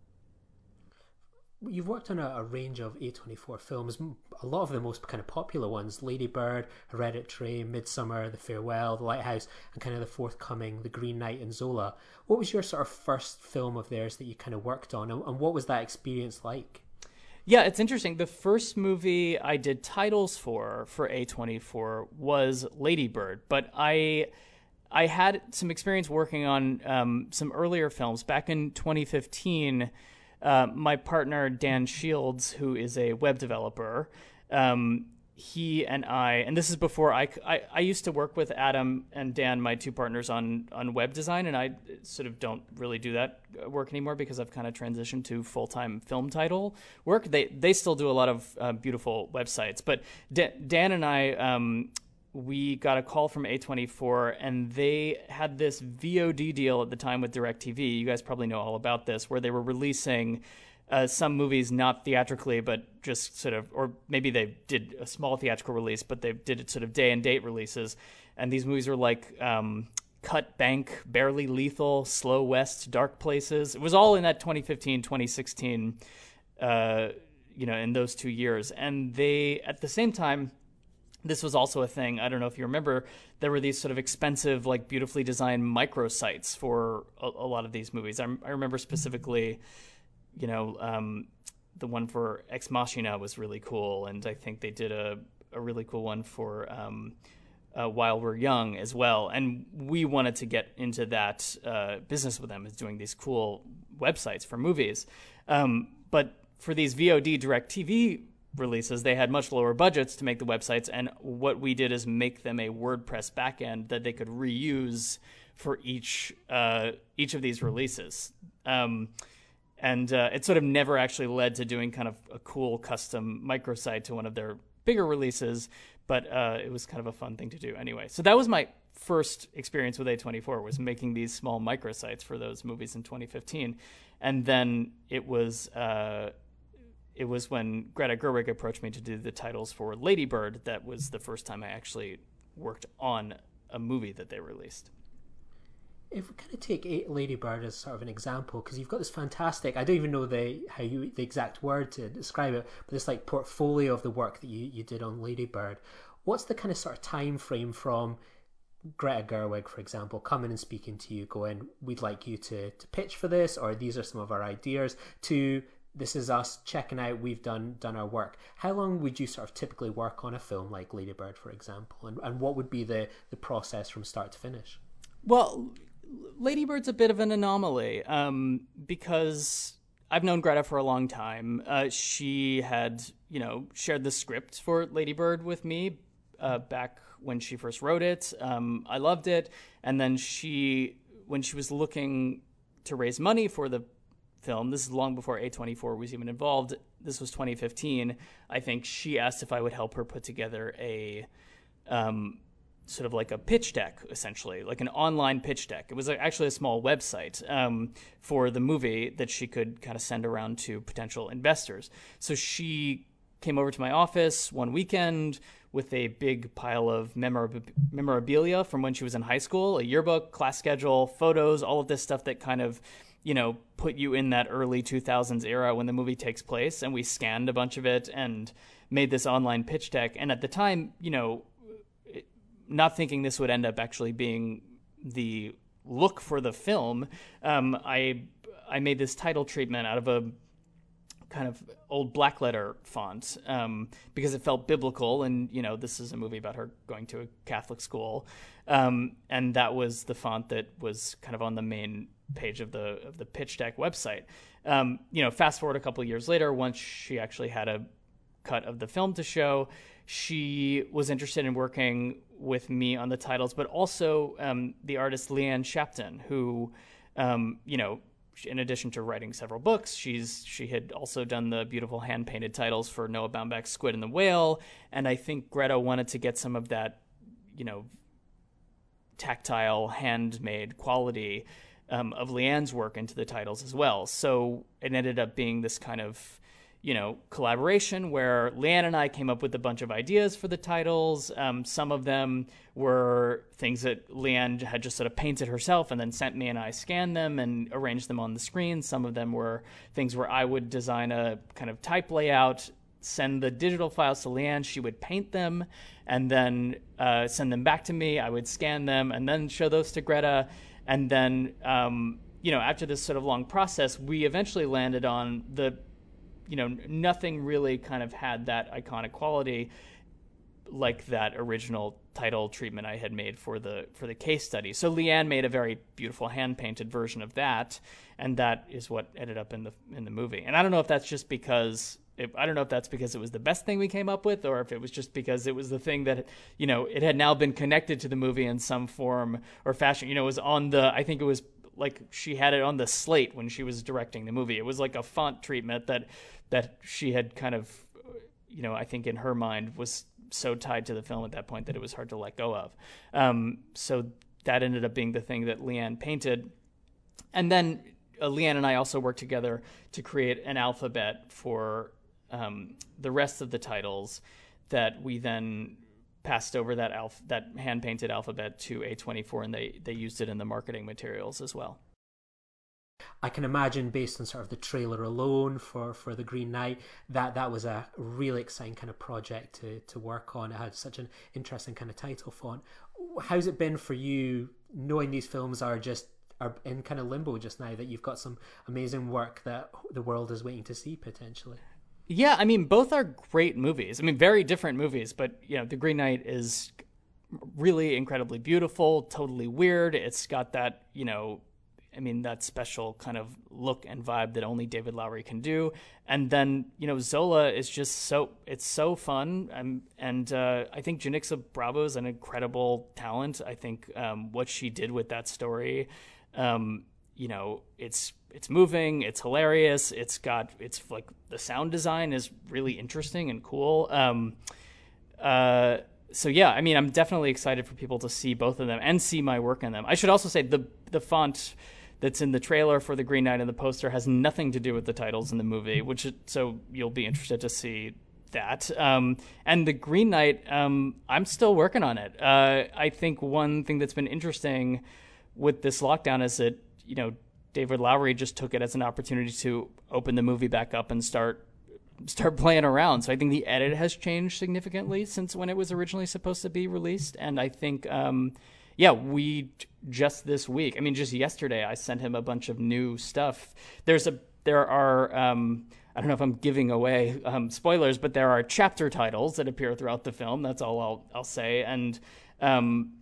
You've worked on a, a range of A twenty-four films, a lot of the most kind of popular ones: Lady Bird, Hereditary, Midsummer, The Farewell, The Lighthouse, and kind of the forthcoming The Green Knight and Zola. What was your sort of first film of theirs that you kind of worked on, and, and what was that experience like? Yeah, it's interesting. The first movie I did titles for, for A twenty-four, was Lady Bird, but I... I had some experience working on um, some earlier films. Back in twenty fifteen, uh, my partner, Dan Shields, who is a web developer, um, he and I, and this is before I, I, I used to work with Adam and Dan, my two partners, on, on web design, and I sort of don't really do that work anymore because I've kind of transitioned to full-time film title work. They they still do a lot of uh, beautiful websites, but D- Dan and I... Um, we got a call from A twenty-four, and they had this V O D deal at the time with DirecTV. You guys probably know all about this, where they were releasing uh, some movies not theatrically, but just sort of, or maybe they did a small theatrical release, but they did it sort of day and date releases. And these movies were like um, Cut Bank, Barely Lethal, Slow West, Dark Places. It was all in that twenty fifteen, twenty sixteen, uh, you know, in those two years. And they, at the same time, this was also a thing. I don't know if you remember, there were these sort of expensive, like beautifully designed microsites for a, a lot of these movies. I, I remember specifically, you know, um, the one for Ex Machina was really cool. And I think they did a, a really cool one for um, uh, While We're Young as well. And we wanted to get into that uh, business with them, as doing these cool websites for movies. Um, but for these V O D DirecTV releases, they had much lower budgets to make the websites, and what we did is make them a WordPress backend that they could reuse for each uh, each of these releases. Um, and uh, it sort of never actually led to doing kind of a cool custom microsite to one of their bigger releases, but uh, it was kind of a fun thing to do anyway. So that was my first experience with A twenty-four, was making these small microsites for those movies in twenty fifteen. And then it was uh, it was when Greta Gerwig approached me to do the titles for Lady Bird that was the first time I actually worked on a movie that they released. If we kind of take Lady Bird as sort of an example, because you've got this fantastic, I don't even know the how you the exact word to describe it, but this like portfolio of the work that you, you did on Lady Bird. What's the kind of sort of time frame from Greta Gerwig, for example, coming and speaking to you, going, we'd like you to, to pitch for this, or these are some of our ideas, to this is us checking out, we've done done our work. How long would you sort of typically work on a film like Lady Bird, for example, and, and what would be the, the process from start to finish? Well, Lady Bird's a bit of an anomaly um, because I've known Greta for a long time. Uh, she had, you know, shared the script for Lady Bird with me uh, back when she first wrote it. Um, I loved it. And then she, when she was looking to raise money for the film, this is long before A twenty-four was even involved. This was twenty fifteen. I think she asked if I would help her put together a um, sort of like a pitch deck, essentially, like an online pitch deck. It was actually a small website um, for the movie that she could kind of send around to potential investors. So she came over to my office one weekend with a big pile of memorab- memorabilia from when she was in high school, a yearbook, class schedule, photos, all of this stuff that kind of, you know, put you in that early two thousands era when the movie takes place. And we scanned a bunch of it and made this online pitch deck. And at the time, you know, not thinking this would end up actually being the look for the film, um, I I made this title treatment out of a kind of old blackletter font um, because it felt biblical, and you know, this is a movie about her going to a Catholic school, um, and that was the font that was kind of on the main page of the of the pitch deck website. Um, you know, fast forward a couple of years later, once she actually had a cut of the film to show, she was interested in working with me on the titles, but also um, the artist Leanne Shapton, who, um, you know, in addition to writing several books, she's she had also done the beautiful hand-painted titles for Noah Baumbach's Squid and the Whale, and I think Greta wanted to get some of that, you know, tactile, handmade quality um, of Leanne's work into the titles as well. So it ended up being this kind of, you know, collaboration where Leanne and I came up with a bunch of ideas for the titles. Um, some of them were things that Leanne had just sort of painted herself and then sent me, and I scanned them and arranged them on the screen. Some of them were things where I would design a kind of type layout, send the digital files to Leanne, she would paint them, and then uh, send them back to me. I would scan them and then show those to Greta. And then, um, you know, after this sort of long process, we eventually landed on the, you know, nothing really kind of had that iconic quality like that original title treatment I had made for the for the case study. So Leanne made a very beautiful hand-painted version of that, and that is what ended up in the in the movie. And I don't know if that's just because it, I don't know if that's because it was the best thing we came up with, or if it was just because it was the thing that, you know, it had now been connected to the movie in some form or fashion. You know, it was on the, I think it was like she had it on the slate when she was directing the movie. It was like a font treatment that that she had kind of, you know, I think in her mind was so tied to the film at that point that it was hard to let go of. Um, so that ended up being the thing that Leanne painted. And then uh, Leanne and I also worked together to create an alphabet for um, the rest of the titles that we then passed over that alph- that hand-painted alphabet to A twenty-four, and they, they used it in the marketing materials as well. I can imagine, based on sort of the trailer alone for, for The Green Knight, that that was a really exciting kind of project to, to work on. It had such an interesting kind of title font. How's it been for you, knowing these films are just are in kind of limbo just now, that you've got some amazing work that the world is waiting to see potentially? Yeah, I mean, both are great movies. I mean, very different movies, but, you know, The Green Knight is really incredibly beautiful, totally weird. It's got that, you know, I mean, that special kind of look and vibe that only David Lowery can do. And then, you know, Zola is just so, it's so fun. Um, and uh, I think Janicza Bravo is an incredible talent. I think um, what she did with that story, um, you know, it's it's moving, it's hilarious, it's got, it's like, the sound design is really interesting and cool. Um, uh, so yeah, I mean, I'm definitely excited for people to see both of them and see my work in them. I should also say the the font that's in the trailer for The Green Knight and the poster has nothing to do with the titles in the movie, which is, so you'll be interested to see that. Um, and The Green Knight, um, I'm still working on it. Uh, I think one thing that's been interesting with this lockdown is that, you know, David Lowery just took it as an opportunity to open the movie back up and start start playing around. So I think the edit has changed significantly since when it was originally supposed to be released. And I think, um, yeah, we just this week, I mean, just yesterday, I sent him a bunch of new stuff. There's a, there are, um, I don't know if I'm giving away um, spoilers, but there are chapter titles that appear throughout the film. That's all I'll, I'll say. And, um,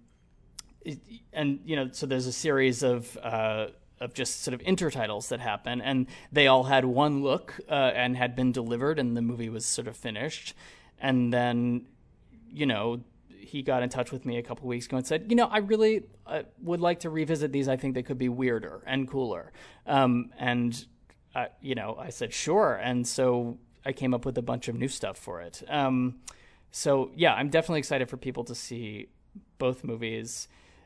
it, and, you know, so there's a series of, uh, of just sort of intertitles that happen, and they all had one look uh, and had been delivered, and the movie was sort of finished. And then, you know, he got in touch with me a couple weeks ago and said, you know, I really uh, would like to revisit these. I think they could be weirder and cooler. Um, and, uh, you know, I said, sure. And so I came up with a bunch of new stuff for it. Um, so, yeah, I'm definitely excited for people to see both movies.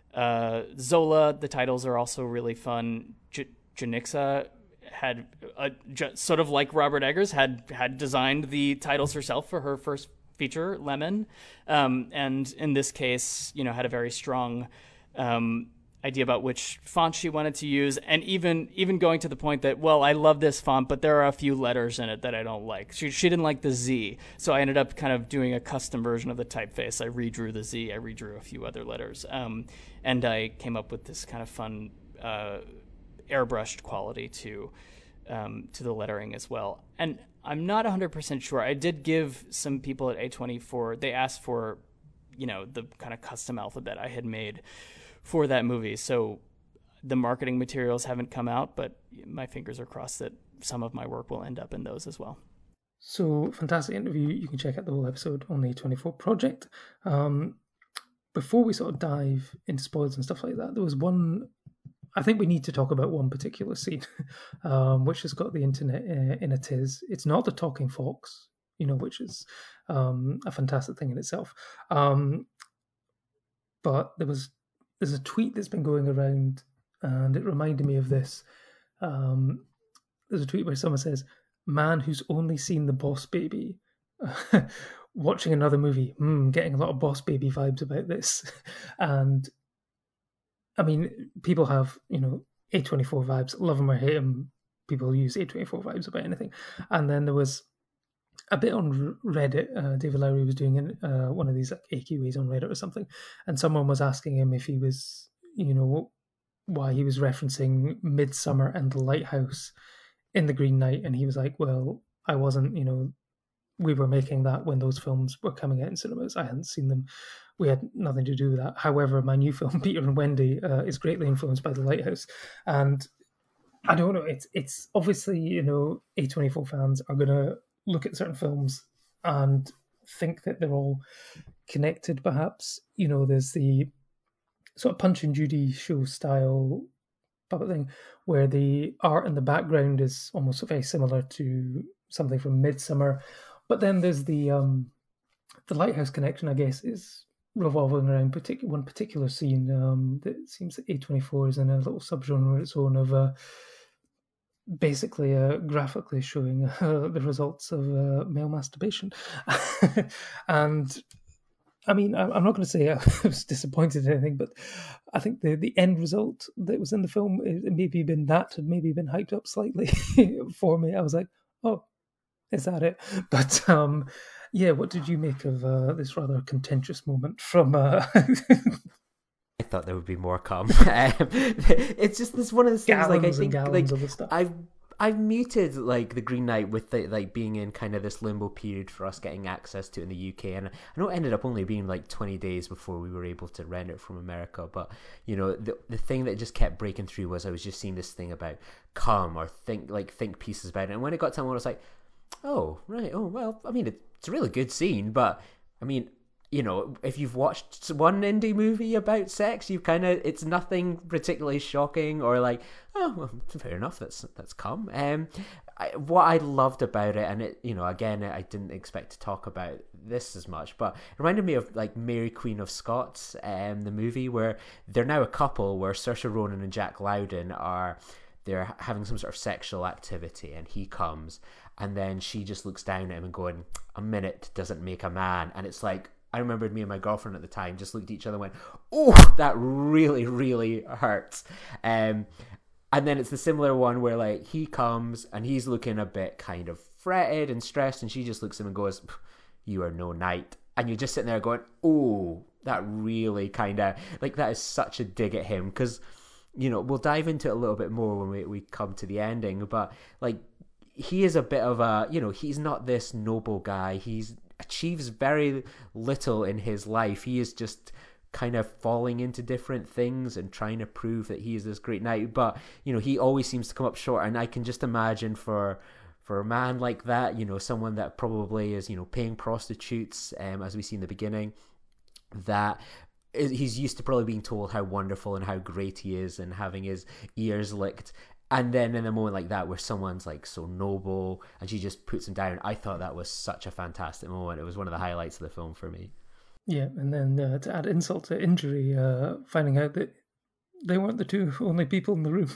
Uh, Zola, the titles are also really fun. J- Janicza had, a, j- sort of like Robert Eggers, had had designed the titles herself for her first feature, Lemon. Um, and in this case, you know, had a very strong um, idea about which font she wanted to use, and even even going to the point that, well, I love this font, but there are a few letters in it that I don't like. She she didn't like the Z, so I ended up kind of doing a custom version of the typeface. I redrew the Z, I redrew a few other letters, um, and I came up with this kind of fun uh, airbrushed quality to um, to the lettering as well. And I'm not one hundred percent sure. I did give some people at A twenty-four, they asked for, you know, the kind of custom alphabet I had made for that movie. So the marketing materials haven't come out, but my fingers are crossed that some of my work will end up in those as well. So, fantastic interview. You can check out the whole episode on the A twenty-four Project. Um, before we sort of dive into spoilers and stuff like that, there was one, I think we need to talk about one particular scene, um, which has got the internet uh, in a tiz. It's not the talking fox, you know, which is um, a fantastic thing in itself. Um, but there was There's a tweet that's been going around, and it reminded me of this. Um, there's a tweet where someone says, "Man who's only seen the Boss Baby, watching another movie, mm, getting a lot of Boss Baby vibes about this." And I mean, people have, you know, A twenty-four vibes, love them or hate them. People use A twenty-four vibes about anything. And then there was a bit on Reddit. uh, David Lowery was doing uh, one of these like A Q As on Reddit or something, and someone was asking him if he was, you know, why he was referencing Midsummer and The Lighthouse in The Green Knight, and he was like, well, I wasn't, you know, we were making that when those films were coming out in cinemas. I hadn't seen them. We had nothing to do with that. However, my new film, Peter and Wendy, uh, is greatly influenced by The Lighthouse. And I don't know, it's it's obviously, you know, A twenty-four fans are going to look at certain films and think that they're all connected, perhaps. You know, there's the sort of Punch and Judy show style puppet thing where the art in the background is almost very similar to something from Midsummer. But then there's the um, the Lighthouse connection, I guess, is revolving around particular one particular scene um, that seems that A twenty-four is in a little subgenre of its own of uh, basically uh, graphically showing uh, the results of uh, male masturbation. And I mean, I'm not going to say I was disappointed in anything, but I think the, the end result that was in the film, it maybe been that had maybe been hyped up slightly for me. I was like, oh, is that it? But um, yeah, what did you make of uh, this rather contentious moment from... Uh... I thought there would be more come. um, it's just this one of those things. Gallons like I think, and like of the stuff. I've I've muted like the Green Knight with the, like being in kind of this limbo period for us getting access to it in the U K, and I know it ended up only being like twenty days before we were able to rent it from America. But you know, the the thing that just kept breaking through was I was just seeing this thing about come or think like think pieces about it, and when it got to one, I was like, oh right, oh well, I mean it's a really good scene, but I mean, you know, if you've watched one indie movie about sex, you kind of, it's nothing particularly shocking or like, oh, well, fair enough, that's that's come. Um, I, what I loved about it, and it, you know, again, I didn't expect to talk about this as much, but it reminded me of like Mary Queen of Scots, um, the movie where they're now a couple, where Saoirse Ronan and Jack Lowden are, they're having some sort of sexual activity, and he comes, and then she just looks down at him and going, a minute doesn't make a man, and it's like, I remembered me and my girlfriend at the time just looked at each other and went, oh, that really, really hurts. Um, and then it's the similar one where like he comes and he's looking a bit kind of fretted and stressed, and she just looks at him and goes, you are no knight. And you're just sitting there going, oh, that really kind of, like that is such a dig at him, because, you know, we'll dive into it a little bit more when we, we come to the ending, but like he is a bit of a, you know, he's not this noble guy. He's achieves very little in his life. He is just kind of falling into different things and trying to prove that he is this great knight, but you know, he always seems to come up short. And I can just imagine for for a man like that, you know, someone that probably is, you know, paying prostitutes, um, as we see in the beginning, that is, he's used to probably being told how wonderful and how great he is and having his ears licked. And then in a moment like that where someone's like so noble and she just puts him down, I thought that was such a fantastic moment. It was one of the highlights of the film for me. Yeah, and then uh, to add insult to injury, uh, finding out that they weren't the two only people in the room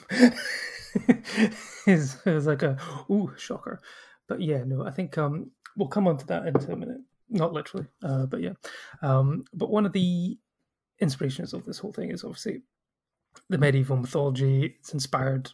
is, is like a, ooh, shocker. But yeah, no, I think um, we'll come on to that in a minute. Not literally, uh, but yeah. Um, but one of the inspirations of this whole thing is obviously the medieval mythology. It's inspired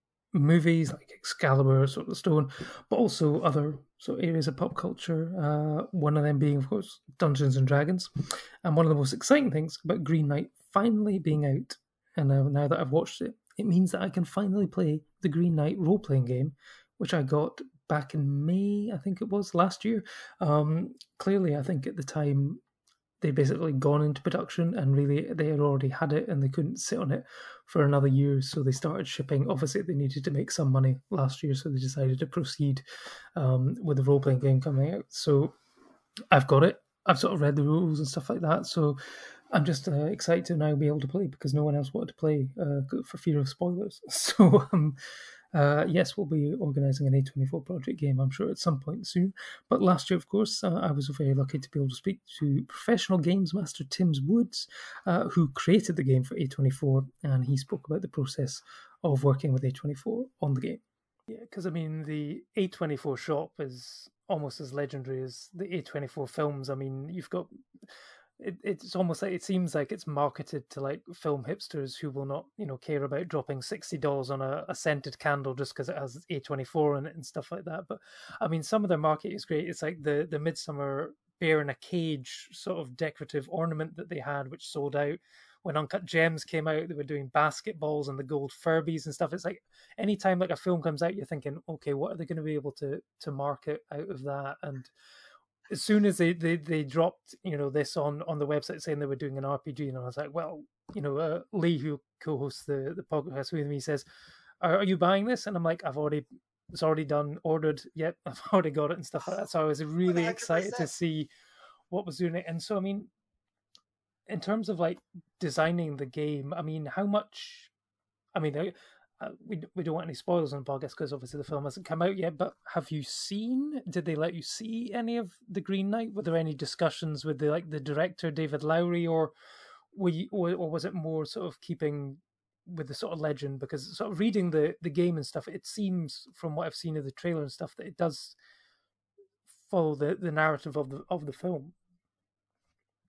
movies like Excalibur, Sword of the Stone, but also other sort of areas of pop culture. Uh, one of them being, of course, Dungeons and Dragons. And one of the most exciting things about Green Knight finally being out, and now, now that I've watched it, it means that I can finally play the Green Knight role-playing game, which I got back in May, I think it was, last year. Um, clearly, I think at the time, they'd basically gone into production and really they had already had it and they couldn't sit on it for another year. So they started shipping. Obviously, they needed to make some money last year, so they decided to proceed um, with the role-playing game coming out. So I've got it. I've sort of read the rules and stuff like that. So I'm just uh, excited to now be able to play because no one else wanted to play uh, for fear of spoilers. So um, Uh, yes, we'll be organising an A twenty-four project game, I'm sure, at some point soon. But last year, of course, uh, I was very lucky to be able to speak to professional games master Tim Woods, uh, who created the game for A twenty-four, and he spoke about the process of working with A twenty-four on the game. Yeah, because, I mean, the A twenty-four shop is almost as legendary as the A twenty-four films. I mean, you've got... It, it's almost like it seems like it's marketed to like film hipsters who will not, you know, care about dropping sixty dollars on a, a scented candle just because it has A twenty-four in it and stuff like that. But I mean, some of their marketing is great. It's like the the Midsummer Bear in a Cage sort of decorative ornament that they had, which sold out when Uncut Gems came out. They were doing basketballs and the gold Furbies and stuff. It's like anytime like a film comes out, you're thinking, okay, what are they going to be able to to market out of that? And as soon as they, they, they dropped, you know, this on, on the website saying they were doing an R P G, and I was like, well, you know, uh, Lee, who co-hosts the, the podcast with me, says, are, are you buying this? And I'm like, I've already, it's already done, ordered, yep, I've already got it and stuff like that. So I was really one hundred percent excited to see what was doing it. And so, I mean, in terms of like designing the game, I mean, how much, I mean, Uh, we we don't want any spoilers on the podcast because obviously the film hasn't come out yet. But have you seen? Did they let you see any of the Green Knight? Were there any discussions with the like the director David Lowery, or were you, or, or was it more sort of keeping with the sort of legend? Because sort of reading the the game and stuff, it seems from what I've seen of the trailer and stuff that it does follow the, the narrative of the of the film.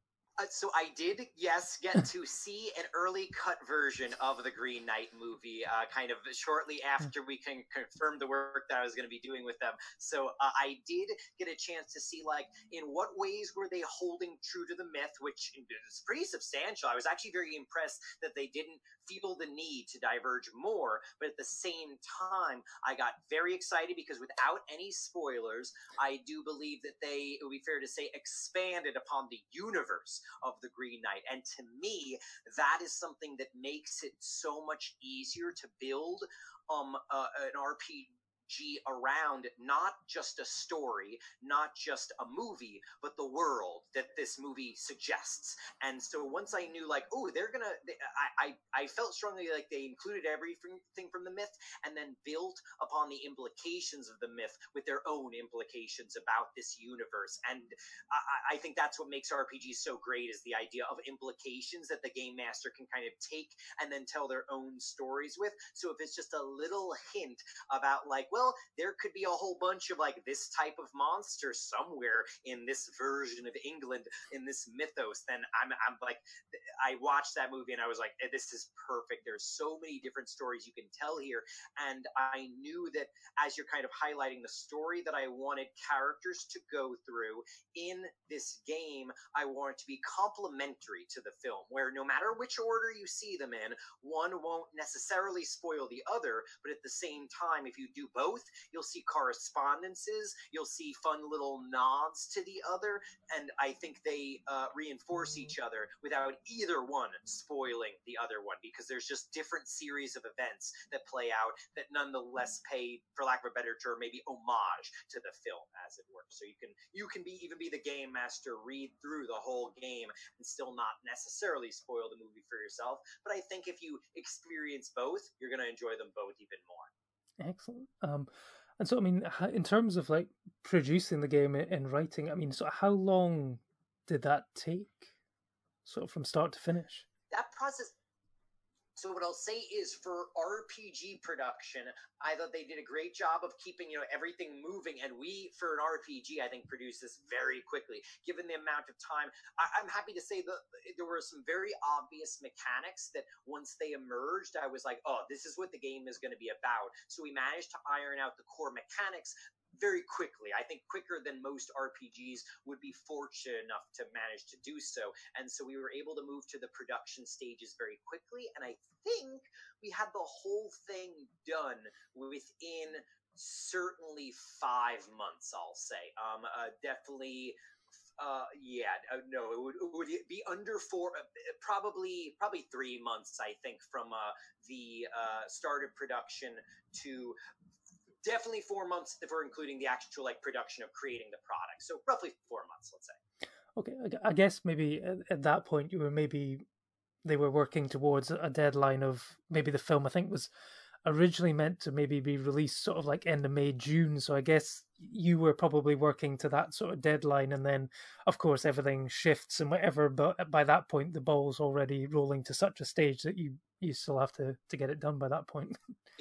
Uh, so I did, yes, get to see an early cut version of the Green Knight movie, uh, kind of shortly after we can confirm the work that I was going to be doing with them. So uh, I did get a chance to see, like, in what ways were they holding true to the myth, which is pretty substantial. I was actually very impressed that they didn't feel the need to diverge more, but at the same time, I got very excited because without any spoilers, I do believe that they, it would be fair to say, expanded upon the universe of the Green Knight. And to me, that is something that makes it so much easier to build um uh, an R P G around not just a story, not just a movie, but the world that this movie suggests. And so once I knew, like, oh, they're gonna, they, I, I, I felt strongly like they included everything from the myth and then built upon the implications of the myth with their own implications about this universe. And I, I think that's what makes R P Gs so great, is the idea of implications that the game master can kind of take and then tell their own stories with. So if it's just a little hint about, like, well, there could be a whole bunch of, like, this type of monster somewhere in this version of England, in this mythos, then I'm, I'm like, I watched that movie and I was like, this is perfect. There's so many different stories you can tell here. And I knew that as you're kind of highlighting the story that I wanted characters to go through in this game, I want it to be complementary to the film, where no matter which order you see them in, one won't necessarily spoil the other, but at the same time, if you do both, you'll see correspondences, you'll see fun little nods to the other, and I think they uh, reinforce each other without either one spoiling the other one, because there's just different series of events that play out that nonetheless pay, for lack of a better term, maybe homage to the film, as it were. So you can you can be even be the game master, read through the whole game, and still not necessarily spoil the movie for yourself. But I think if you experience both, you're going to enjoy them both even more. Excellent. Um, and so, I mean, in terms of, like, producing the game and writing, I mean, so how long did that take, sort of from start to finish? That process. So what I'll say is, for R P G production, I thought they did a great job of keeping, you know, everything moving. And we, for an R P G, I think produced this very quickly, given the amount of time. I, I'm happy to say that there were some very obvious mechanics that once they emerged, I was like, oh, this is what the game is going to be about. So we managed to iron out the core mechanics very quickly. I think quicker than most R P Gs would be fortunate enough to manage to do so. And so we were able to move to the production stages very quickly. And I think we had the whole thing done within certainly five months, I'll say. Um, uh, definitely. Uh, yeah, uh, no, it would, it would be under four, uh, probably, probably three months, I think, from uh, the uh, start of production to definitely four months if we're including the actual, like, production of creating the product. So roughly four months, let's say. Okay, I guess maybe at, at that point you were maybe they were working towards a deadline of maybe the film, I think, was originally meant to maybe be released sort of like end of May, June. So I guess you were probably working to that sort of deadline, and then of course everything shifts and whatever. But by that point, the ball's already rolling to such a stage that you you still have to to get it done by that point.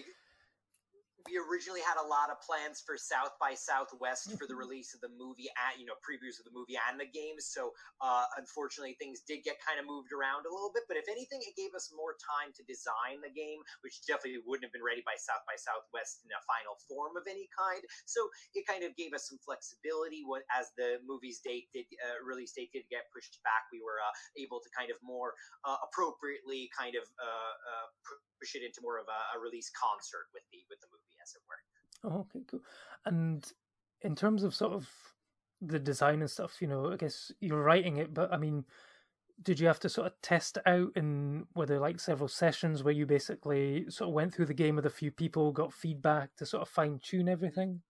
We originally had a lot of plans for South by Southwest for the release of the movie, and, you know, previews of the movie and the games. So, uh, unfortunately, things did get kind of moved around a little bit. But if anything, it gave us more time to design the game, which definitely wouldn't have been ready by South by Southwest in a final form of any kind. So it kind of gave us some flexibility. When, as the movie's date did, uh, release date did get pushed back, we were uh, able to kind of more uh, appropriately kind of uh, uh, push it into more of a, a release concert with the with the movie, as it were. Oh, okay, cool. And in terms of sort of the design and stuff, you know, I guess you're writing it, but I mean, did you have to sort of test it out, and were there like several sessions where you basically sort of went through the game with a few people, got feedback to sort of fine tune everything?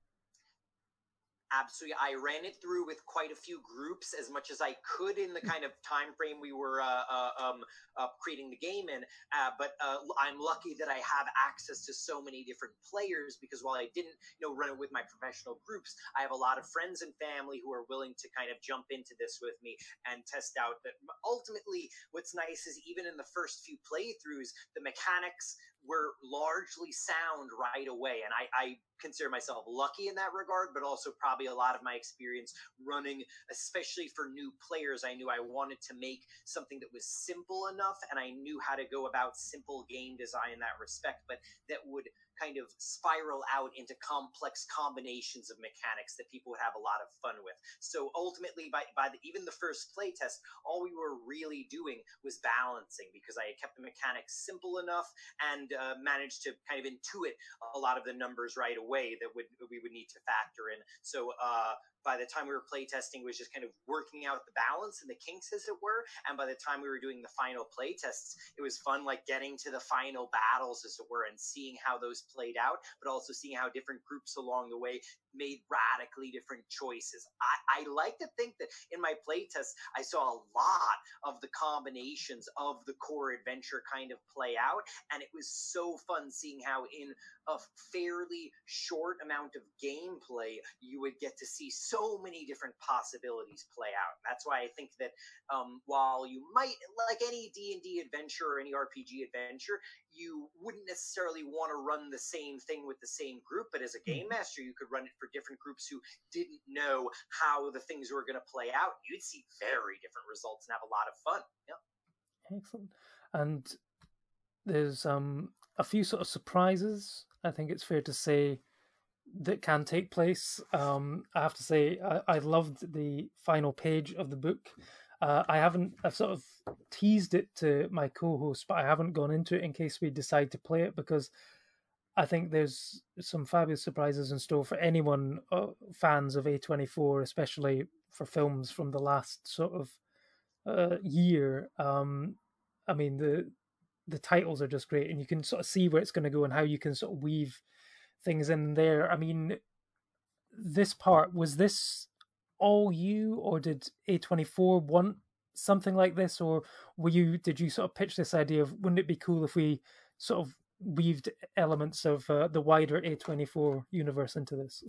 Absolutely. I ran it through with quite a few groups as much as I could in the kind of time frame we were uh, uh, um, uh, creating the game in. Uh, but uh, I'm lucky that I have access to so many different players, because while I didn't, you know, run it with my professional groups, I have a lot of friends and family who are willing to kind of jump into this with me and test out. That ultimately, what's nice is even in the first few playthroughs, the mechanics were largely sound right away, and I, I consider myself lucky in that regard, but also probably a lot of my experience running, especially for new players. I knew I wanted to make something that was simple enough, and I knew how to go about simple game design in that respect, but that would kind of spiral out into complex combinations of mechanics that people would have a lot of fun with. So ultimately, by, by the, even the first playtest, all we were really doing was balancing, because I had kept the mechanics simple enough and uh, managed to kind of intuit a lot of the numbers right away that would we would need to factor in. So uh, by the time we were playtesting, it was just kind of working out the balance and the kinks, as it were. And by the time we were doing the final playtests, it was fun, like getting to the final battles, as it were, and seeing how those played out, but also seeing how different groups along the way made radically different choices. I, I like to think that in my playtests, I saw a lot of the combinations of the core adventure kind of play out, and it was so fun seeing how in a fairly short amount of gameplay, you would get to see so many different possibilities play out. That's why I think that um, while you might, like any D and D adventure or any R P G adventure, you wouldn't necessarily want to run the same thing with the same group, but as a game master, you could run it for different groups who didn't know how the things were going to play out. You'd see very different results and have a lot of fun. Yeah. Excellent. And there's um a few sort of surprises, I think it's fair to say, that can take place. Um, I have to say, I, I loved the final page of the book. Uh, I haven't, I've sort of teased it to my co-host, but I haven't gone into it in case we decide to play it, because I think there's some fabulous surprises in store for anyone, uh, fans of A twenty-four, especially for films from the last sort of uh, year. Um, I mean, the the titles are just great, and you can sort of see where it's going to go and how you can sort of weave things in there. I mean, this part, was this all you, or did A twenty-four want something like this, or were you did you sort of pitch this idea of, wouldn't it be cool if we sort of weaved elements of uh, the wider A twenty-four universe into this?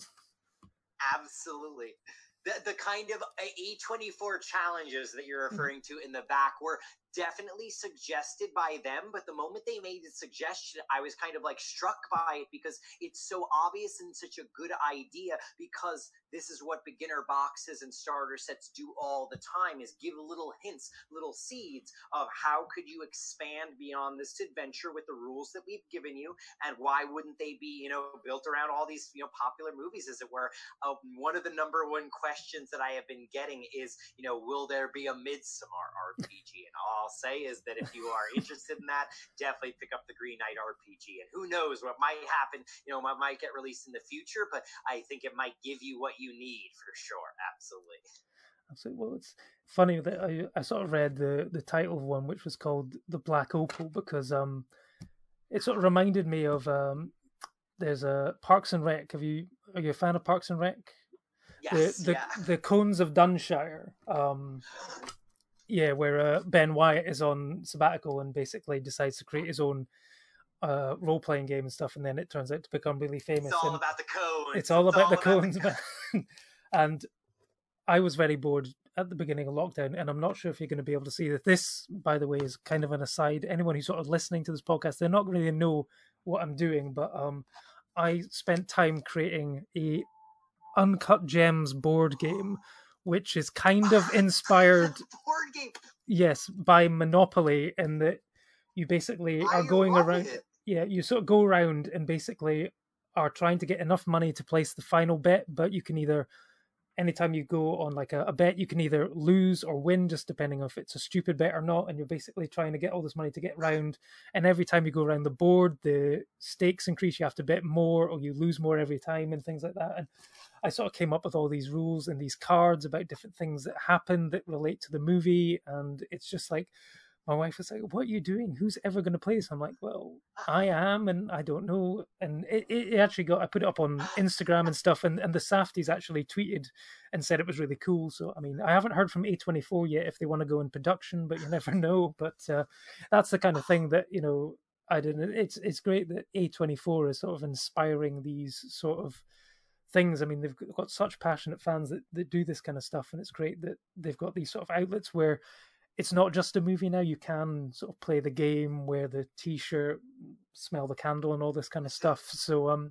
Absolutely. The, the kind of A twenty-four challenges that you're referring to in the back were definitely suggested by them, but the moment they made the suggestion, I was kind of like struck by it, because it's so obvious and such a good idea, because this is what beginner boxes and starter sets do all the time, is give little hints, little seeds of how could you expand beyond this adventure with the rules that we've given you, and why wouldn't they be, you know, built around all these, you know, popular movies, as it were. Uh, one of the number one questions that I have been getting is, you know, will there be a Midsommar R P G? And all I'll say is that if you are interested in that, definitely pick up the Green Knight R P G. And who knows what might happen, you know, what might get released in the future, but I think it might give you what you need for sure. Absolutely. Absolutely. Well, it's funny that I, I sort of read the, the title of one, which was called The Black Opal, because um, it sort of reminded me of, um, there's a Parks and Rec. Have you, are you a fan of Parks and Rec? Yes, the the, yeah. the Cones of Dunshire. Um, yeah, where uh, Ben Wyatt is on sabbatical and basically decides to create his own uh, role-playing game and stuff, and then it turns out to become really famous. It's all and about the cones. It's all it's about all the about cones. The co- And I was very bored at the beginning of lockdown, and I'm not sure if you're going to be able to see that. This, by the way, is kind of an aside. Anyone who's sort of listening to this podcast, they're not really know what I'm doing, but um, I spent time creating a Uncut Gems board game, which is kind of inspired board game. Yes, by Monopoly, in that you basically I are going love around. it. Yeah, you sort of go around and basically are trying to get enough money to place the final bet, but you can either, anytime you go on like a, a bet, you can either lose or win, just depending on if it's a stupid bet or not. And you're basically trying to get all this money to get round. And every time you go around the board, the stakes increase. You have to bet more, or you lose more every time, and things like that. And I sort of came up with all these rules and these cards about different things that happen that relate to the movie. And it's just like, my wife was like, what are you doing? Who's ever going to play this? I'm like, well, I am, and I don't know. And it, it actually got, I put it up on Instagram and stuff, and, and the Safdies actually tweeted and said it was really cool. So, I mean, I haven't heard from A twenty-four yet if they want to go in production, but you never know. But uh, that's the kind of thing that, you know, I didn't, it's, it's great that A twenty-four is sort of inspiring these sort of things. I mean, they've got such passionate fans that, that do this kind of stuff, and it's great that they've got these sort of outlets where it's not just a movie now. You can sort of play the game, wear the t-shirt, smell the candle, and all this kind of stuff. So, um,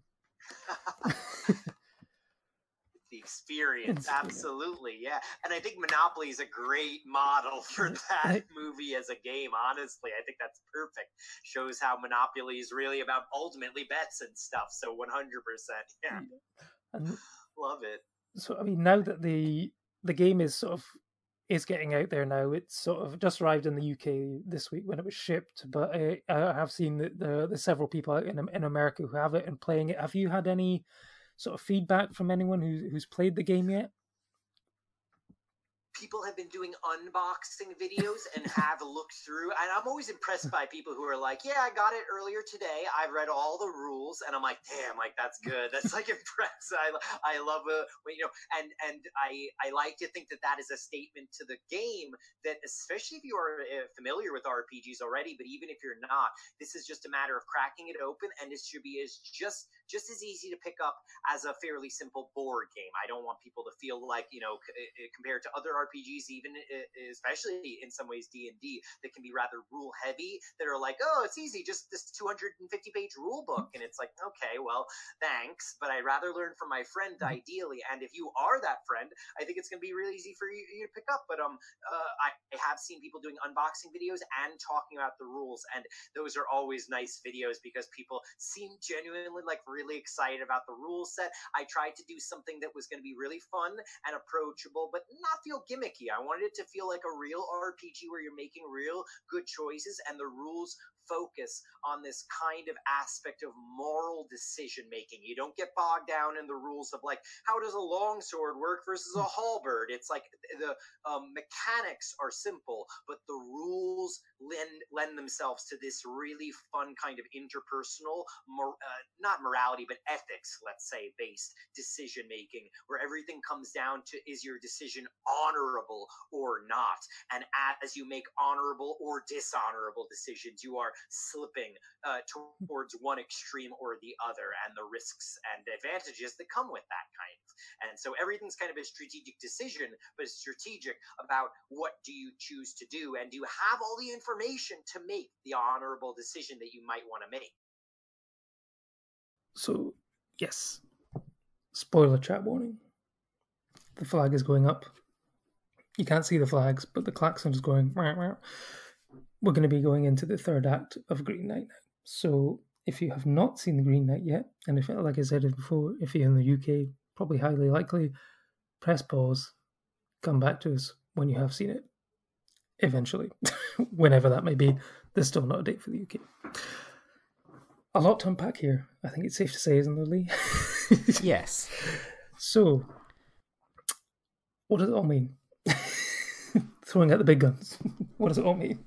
The experience, Experience. absolutely, yeah. And I think Monopoly is a great model for that movie as a game. Honestly, I think that's perfect. Shows how Monopoly is really about ultimately bets and stuff. So one hundred percent, yeah. And Love it. so, I mean, now that the the game is sort of is getting out there now, it's sort of just arrived in the U K this week when it was shipped. But I, I have seen that the the several people out in in America who have it and playing it. Have you had any sort of feedback from anyone who's who's played the game yet? People have been doing unboxing videos and have looked through, and I'm always impressed by people who are like, yeah, I got it earlier today, I've read all the rules, and I'm like, damn, like that's good, that's like impressive. I, I love it, you know, and and I I like to think that that is a statement to the game that, especially if you are uh, familiar with R P Gs already, but even if you're not, this is just a matter of cracking it open, and this should be as just just as easy to pick up as a fairly simple board game. I don't want people to feel like, you know, c- compared to other R P Gs, even especially in some ways D and D, that can be rather rule heavy, that are like, oh, it's easy, just this two hundred fifty page rule book, and it's like, okay, well, thanks, but I'd rather learn from my friend ideally, and if you are that friend, I think it's going to be really easy for you, you to pick up. But um, uh, I, I have seen people doing unboxing videos and talking about the rules, and those are always nice videos because people seem genuinely like really excited about the rule set. I tried to do something that was going to be really fun and approachable, but not feel gimmicky. I wanted it to feel like a real R P G where you're making real good choices, and the rules focus on this kind of aspect of moral decision making. You don't get bogged down in the rules of like, how does a longsword work versus a halberd? It's like the um, mechanics are simple, but the rules lend lend themselves to this really fun kind of interpersonal, mor- uh, not morality, but ethics, let's say, based decision making, where everything comes down to, is your decision honorable or not? And as you make honorable or dishonorable decisions, you are slipping uh, towards one extreme or the other, and the risks and advantages that come with that kind of. And so everything's kind of a strategic decision, but it's strategic about what do you choose to do, and do you have all the information to make the honorable decision that you might want to make. So, yes, spoiler chat warning. The flag is going up. You can't see the flags, but the klaxon is going. Wah, wah. We're going to be going into the third act of Green Knight now. So if you have not seen the Green Knight yet, and if, like I said before, if you're in the U K, probably highly likely, press pause, come back to us when you have seen it. Eventually, whenever that may be. There's still not a date for the U K. A lot to unpack here, I think it's safe to say, isn't there, Lee? Yes. So, what does it all mean? Throwing out the big guns. What does it all mean?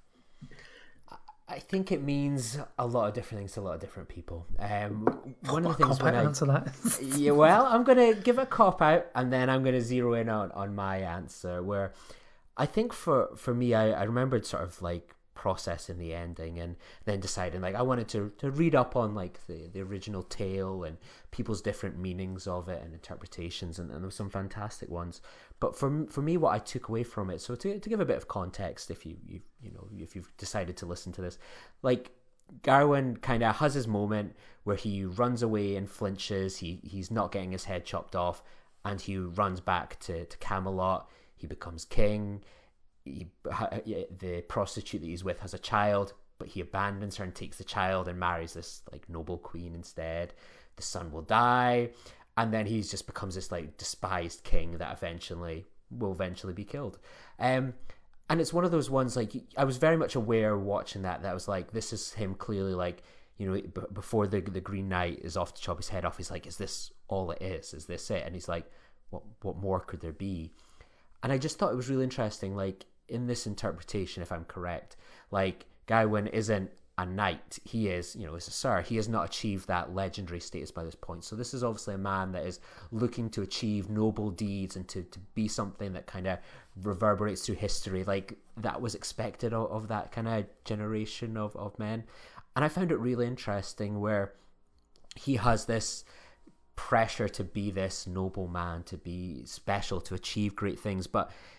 I think it means a lot of different things to a lot of different people. Um, one of the Cop things when out I answer that. yeah, well, I'm gonna give a cop out, and then I'm gonna zero in on, on my answer. Where I think for for me, I, I remembered sort of like processing the ending and then deciding like I wanted to to read up on like the, the original tale and people's different meanings of it and interpretations, and, and there were some fantastic ones. But for for me, what I took away from it, so to to give a bit of context, if you you you know if you've decided to listen to this, like Gawain kind of has his moment where he runs away and flinches. He he's not getting his head chopped off, and he runs back to to Camelot. He becomes king. He, the prostitute that he's with has a child, but he abandons her and takes the child and marries this like noble queen instead. The son will die, and then he just becomes this like despised king that eventually will eventually be killed. Um, and it's one of those ones like I was very much aware watching that that I was like, this is him clearly like, you know, b- before the the Green Knight is off to chop his head off, he's like, is this all it is? Is this it? And he's like, what what more could there be? And I just thought it was really interesting, like, in this interpretation, if I'm correct, like, Gawain isn't a knight. He is, you know, is a sir. He has not achieved that legendary status by this point. So this is obviously a man that is looking to achieve noble deeds and to, to be something that kind of reverberates through history. Like, that was expected of, of that kind of generation of, of men. And I found it really interesting where he has this pressure to be this noble man, to be special, to achieve great things, but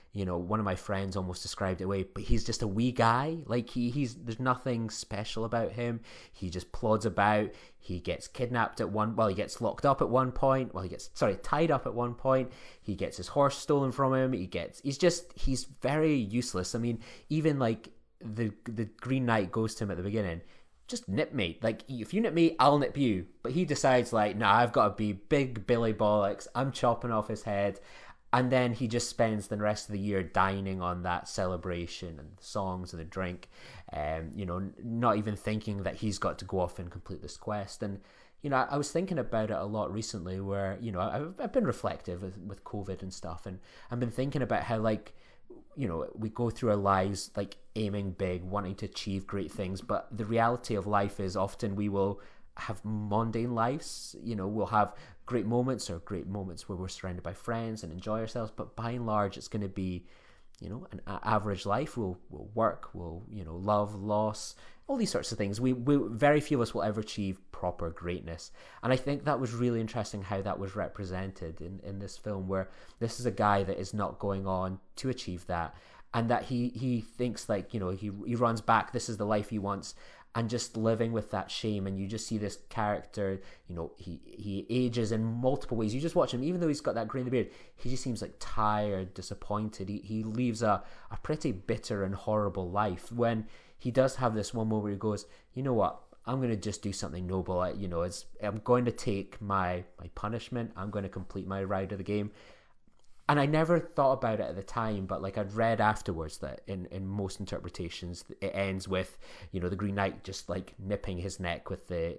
you know, one of my friends almost described it away, but he's just a wee guy. Like he, he's there's nothing special about him. He just plods about. He gets kidnapped at one. Well, he gets locked up at one point. Well, he gets sorry tied up at one point. He gets his horse stolen from him. He gets. He's just. He's very useless. I mean, even like the the Green Knight goes to him at the beginning. Just nip me. Like, if you nip me, I'll nip you. But he decides, like, nah, I've got to be big Billy Bollocks. I'm chopping off his head. And then he just spends the rest of the year dining on that celebration and the songs and the drink. Um, you know, not even thinking that he's got to go off and complete this quest. And, you know, I, I was thinking about it a lot recently where, you know, I've, I've been reflective with, with COVID and stuff. And I've been thinking about how, like, you know, we go through our lives like aiming big, wanting to achieve great things, but the reality of life is often we will have mundane lives. You know, we'll have great moments or great moments where we're surrounded by friends and enjoy ourselves, but by and large it's going to be, you know, an average life. We'll, we'll work, we'll, you know, love, loss, all these sorts of things. We, we very few of us will ever achieve proper greatness. And I think that was really interesting how that was represented in, in this film, where this is a guy that is not going on to achieve that. And that he, he thinks like, you know, he, he runs back, this is the life he wants, and just living with that shame. And you just see this character, you know, he, he ages in multiple ways. You just watch him, even though he's got that gray in the beard, he just seems like tired, disappointed. He, he leaves a, a pretty bitter and horrible life, when he does have this one moment where he goes, you know what, I'm going to just do something noble. I, you know, it's, I'm going to take my, my punishment. I'm going to complete my ride of the game. And I never thought about it at the time, but like I'd read afterwards that in, in most interpretations, it ends with, you know, the Green Knight just like nipping his neck with the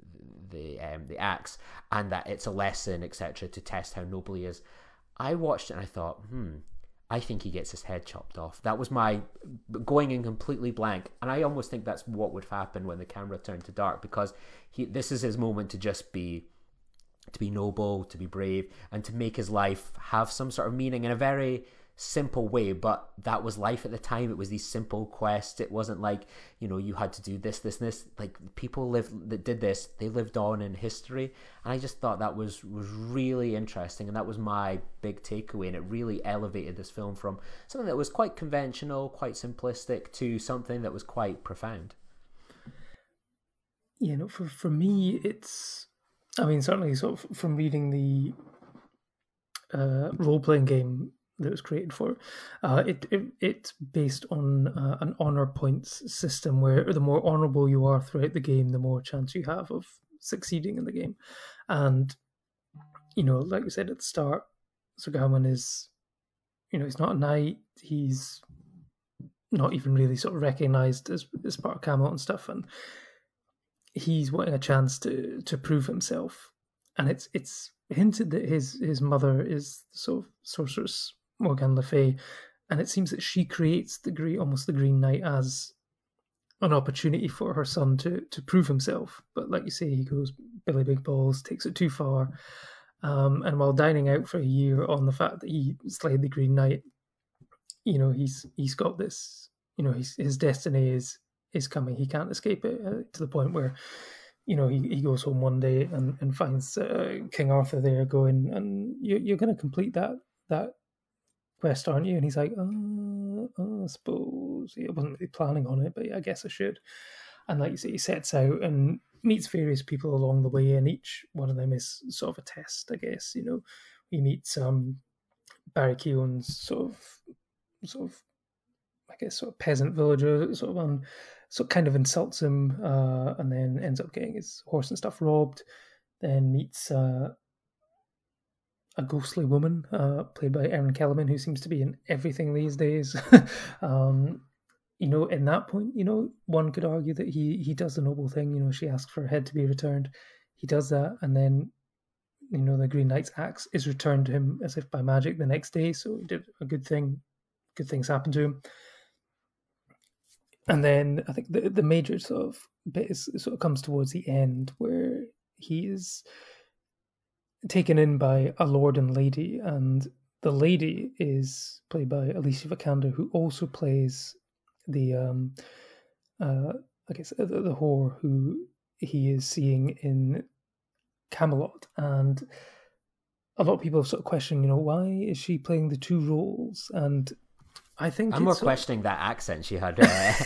the um, the axe, and that it's a lesson, et cetera, to test how noble he is. I watched it and I thought, hmm, I think he gets his head chopped off. That was my going in completely blank, and I almost think that's what would happen when the camera turned to dark, because he this is his moment to just be. to be noble, to be brave, and to make his life have some sort of meaning in a very simple way. But that was life at the time. It was these simple quests. It wasn't like, you know, you had to do this, this, and this. Like, people live that did this, they lived on in history. And I just thought that was, was really interesting. And that was my big takeaway. And it really elevated this film from something that was quite conventional, quite simplistic, to something that was quite profound. You know, for, for me, it's... I mean, certainly sort of from reading the uh, role-playing game that it was created for, uh, it, it it's based on uh, an honor points system where the more honorable you are throughout the game, the more chance you have of succeeding in the game. And, you know, like we said at the start, Sir Gawain is, you know, he's not a knight, he's not even really sort of recognised as, as part of Camelot and stuff, and he's wanting a chance to to prove himself, and it's it's hinted that his his mother is sort of sorceress Morgane Le Fay, and it seems that she creates the green, almost the Green Knight, as an opportunity for her son to to prove himself. But like you say, he goes Billy Big Balls, takes it too far, um, and while dining out for a year on the fact that he slayed the Green Knight, you know, he's he's got this, you know, his his destiny is. is coming. He can't escape it, uh, to the point where, you know, he, he goes home one day and, and finds uh, King Arthur there going, and you, you're going to complete that that quest, aren't you? And he's like, oh, oh, I suppose. I wasn't really planning on it, but yeah, I guess I should. And like you say, he sets out and meets various people along the way, and each one of them is sort of a test, I guess. You know, he meets um, Barry Keoghan's sort of, sort of, I guess, sort of peasant villager, sort of on, sort of kind of insults him, uh, and then ends up getting his horse and stuff robbed. Then meets uh, a ghostly woman, uh, played by Erin Kellerman, who seems to be in everything these days. um, you know, in that point, you know, one could argue that he he does the noble thing. You know, she asks for her head to be returned. He does that, and then, you know, the Green Knight's axe is returned to him as if by magic the next day. So he did a good thing. Good things happen to him. And then I think the the major sort of bit is, sort of comes towards the end, where he is taken in by a lord and lady, and the lady is played by Alicia Vikander, who also plays the um uh I guess the, the whore who he is seeing in Camelot. And a lot of people have sort of questioned, you know, why is she playing the two roles? And I think I'm more it's, questioning that accent she had.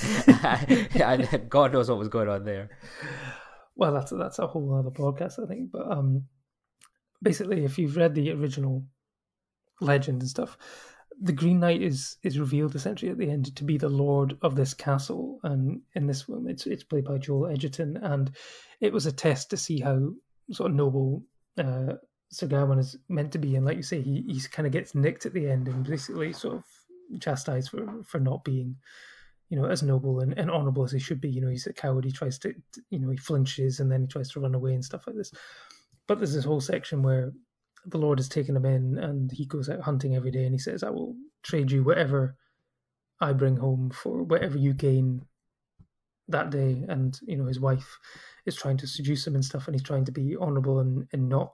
Uh, God knows what was going on there. Well, that's that's a whole other podcast, I think. But um, basically, if you've read the original legend and stuff, the Green Knight is is revealed essentially at the end to be the lord of this castle, and in this film, it's it's played by Joel Edgerton, and it was a test to see how sort of noble uh, Sir Gawain is meant to be, and like you say, he he kind of gets nicked at the end and basically sort of chastised for for not being, you know, as noble and, and honorable as he should be. You know, he's a coward. He tries to, you know, he flinches and then he tries to run away and stuff like this. But there's this whole section where the Lord has taken him in and he goes out hunting every day and he says, I will trade you whatever I bring home for whatever you gain that day. And, you know, his wife is trying to seduce him and stuff, and he's trying to be honorable and, and not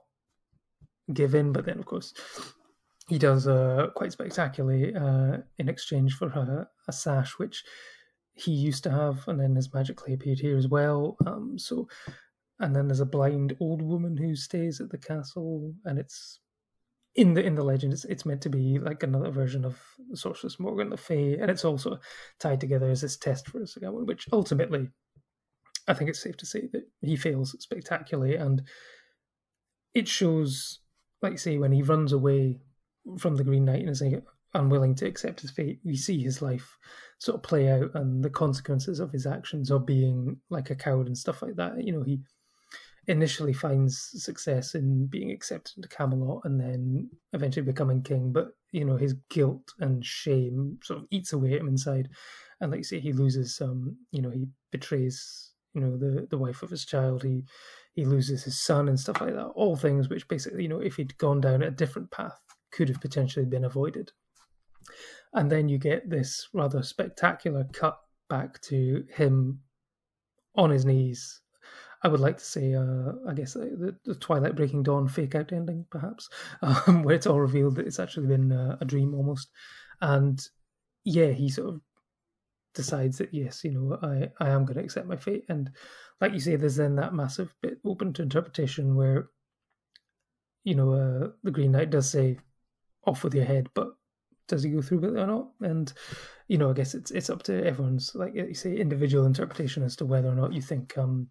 give in. But then, of course, he does uh, quite spectacularly uh, in exchange for a, a sash, which he used to have, and then has magically appeared here as well. Um, so, and then there's a blind old woman who stays at the castle, and it's in the in the legend. It's, it's meant to be like another version of Sorceress Morgan le Fay, and it's also tied together as this test for Sir Gawain, which ultimately, I think it's safe to say that he fails spectacularly, and it shows, like you say, when he runs away from the Green Knight and is unwilling to accept his fate, we see his life sort of play out and the consequences of his actions of being like a coward and stuff like that. You know, he initially finds success in being accepted into Camelot and then eventually becoming king, but, you know, his guilt and shame sort of eats away at him inside. And like you say, he loses, um, you know, he betrays, you know, the, the wife of his child. He he loses his son and stuff like that. All things which basically, you know, if he'd gone down a different path, could have potentially been avoided. And then you get this rather spectacular cut back to him on his knees. I would like to say, uh, I guess, uh, the, the Twilight Breaking Dawn fake out ending, perhaps, um, where it's all revealed that it's actually been uh, a dream almost. And yeah, he sort of decides that, yes, you know, I, I am going to accept my fate. And like you say, there's then that massive bit open to interpretation where, you know, uh, the Green Knight does say, off with your head, but does he go through with it or not? And, you know, I guess it's it's up to everyone's, like you say, individual interpretation as to whether or not you think um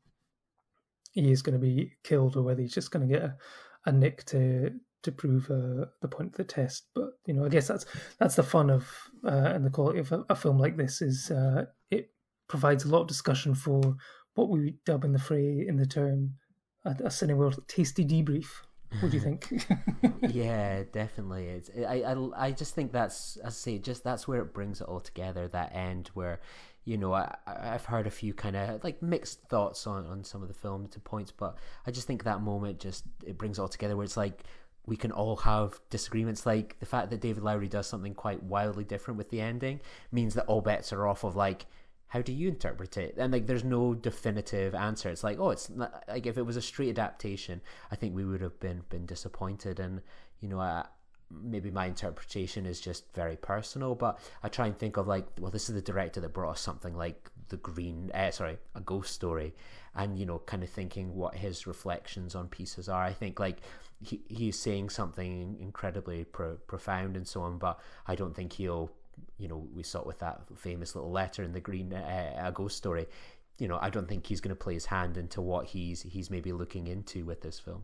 he is going to be killed or whether he's just going to get a, a nick to to prove uh, the point of the test. But, you know, I guess that's that's the fun of uh, and the quality of a, a film like this is uh, it provides a lot of discussion for what we dub in the fray in the term a, a Cineworld tasty debrief. What do you think? Yeah, definitely. It's I, I I just think that's, as I say, just that's where it brings it all together. That end where, you know, I I've heard a few kind of like mixed thoughts on on some of the film to points, but I just think that moment just it brings it all together. Where it's like we can all have disagreements. Like the fact that David Lowery does something quite wildly different with the ending means that all bets are off of like, how do you interpret it? And like, there's no definitive answer. It's like, oh, it's not, like if it was a straight adaptation, I think we would have been been disappointed. And you know, I, maybe my interpretation is just very personal, but I try and think of like, well, this is the director that brought us something like the Green, uh, sorry, A Ghost Story, and you know, kind of thinking what his reflections on pieces are. I think like he he's saying something incredibly pro- profound and so on, but I don't think he'll. You know, we saw it with that famous little letter in the Green uh, A Ghost Story. You know, I don't think he's going to play his hand into what he's he's maybe looking into with this film.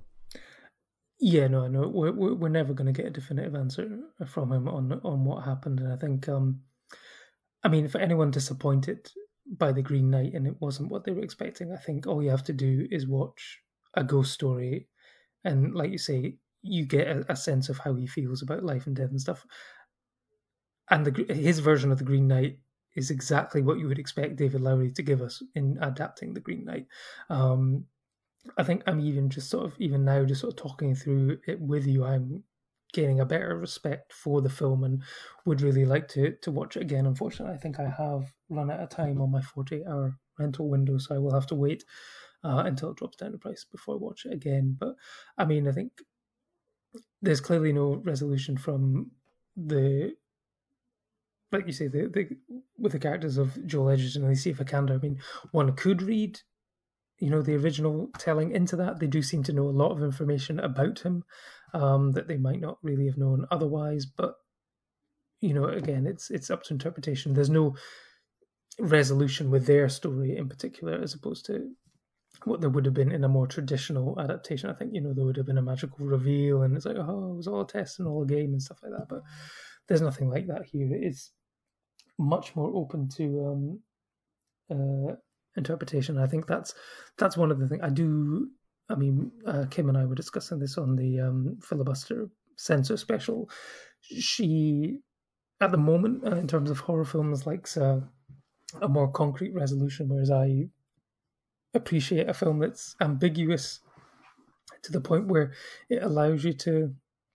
Yeah, no, no, we're we're never going to get a definitive answer from him on on what happened, and I think, um, I mean, for anyone disappointed by the Green Knight and it wasn't what they were expecting, I think all you have to do is watch A Ghost Story, and like you say, you get a, a sense of how he feels about life and death and stuff. And the, his version of the Green Knight is exactly what you would expect David Lowery to give us in adapting the Green Knight. Um, I think I'm even just sort of, even now, just sort of talking through it with you, I'm gaining a better respect for the film and would really like to to watch it again. Unfortunately, I think I have run out of time on my forty-eight hour rental window, so I will have to wait uh, until it drops down in price before I watch it again. But, I mean, I think there's clearly no resolution from the... like you say, the, the with the characters of Joel Edgerton and Alicia Vikander, I mean, one could read you know, the original telling into that. They do seem to know a lot of information about him um, that they might not really have known otherwise. But you know, again, it's it's up to interpretation. There's no resolution with their story in particular, as opposed to what there would have been in a more traditional adaptation. I think, you know, there would have been a magical reveal, and it's like, oh, it was all a test and all a game and stuff like that. But there's nothing like that here. It's much more open to um, uh, interpretation. I think that's that's one of the things I do. I mean, uh, Kim and I were discussing this on the um, filibuster censor special. She, at the moment, uh, in terms of horror films, likes uh, a more concrete resolution, whereas I appreciate a film that's ambiguous to the point where it allows you to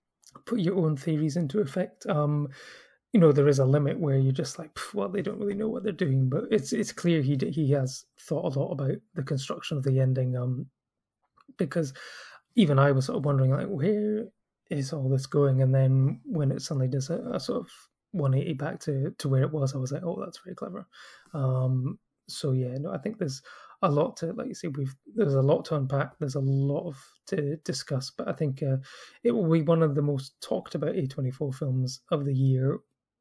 put your own theories into effect. Um, you know, there is a limit where you're just like, well, they don't really know what they're doing, but it's it's clear he he has thought a lot about the construction of the ending. Um, because even I was sort of wondering, like, where is all this going? And then when it suddenly does a, a sort of one eighty back to to where it was, I was like, oh, that's very clever. Um, so yeah, no, I think there's a lot to, like you say, we've there's a lot to unpack. There's a lot of to discuss, but I think uh, it will be one of the most talked about A twenty-four films of the year.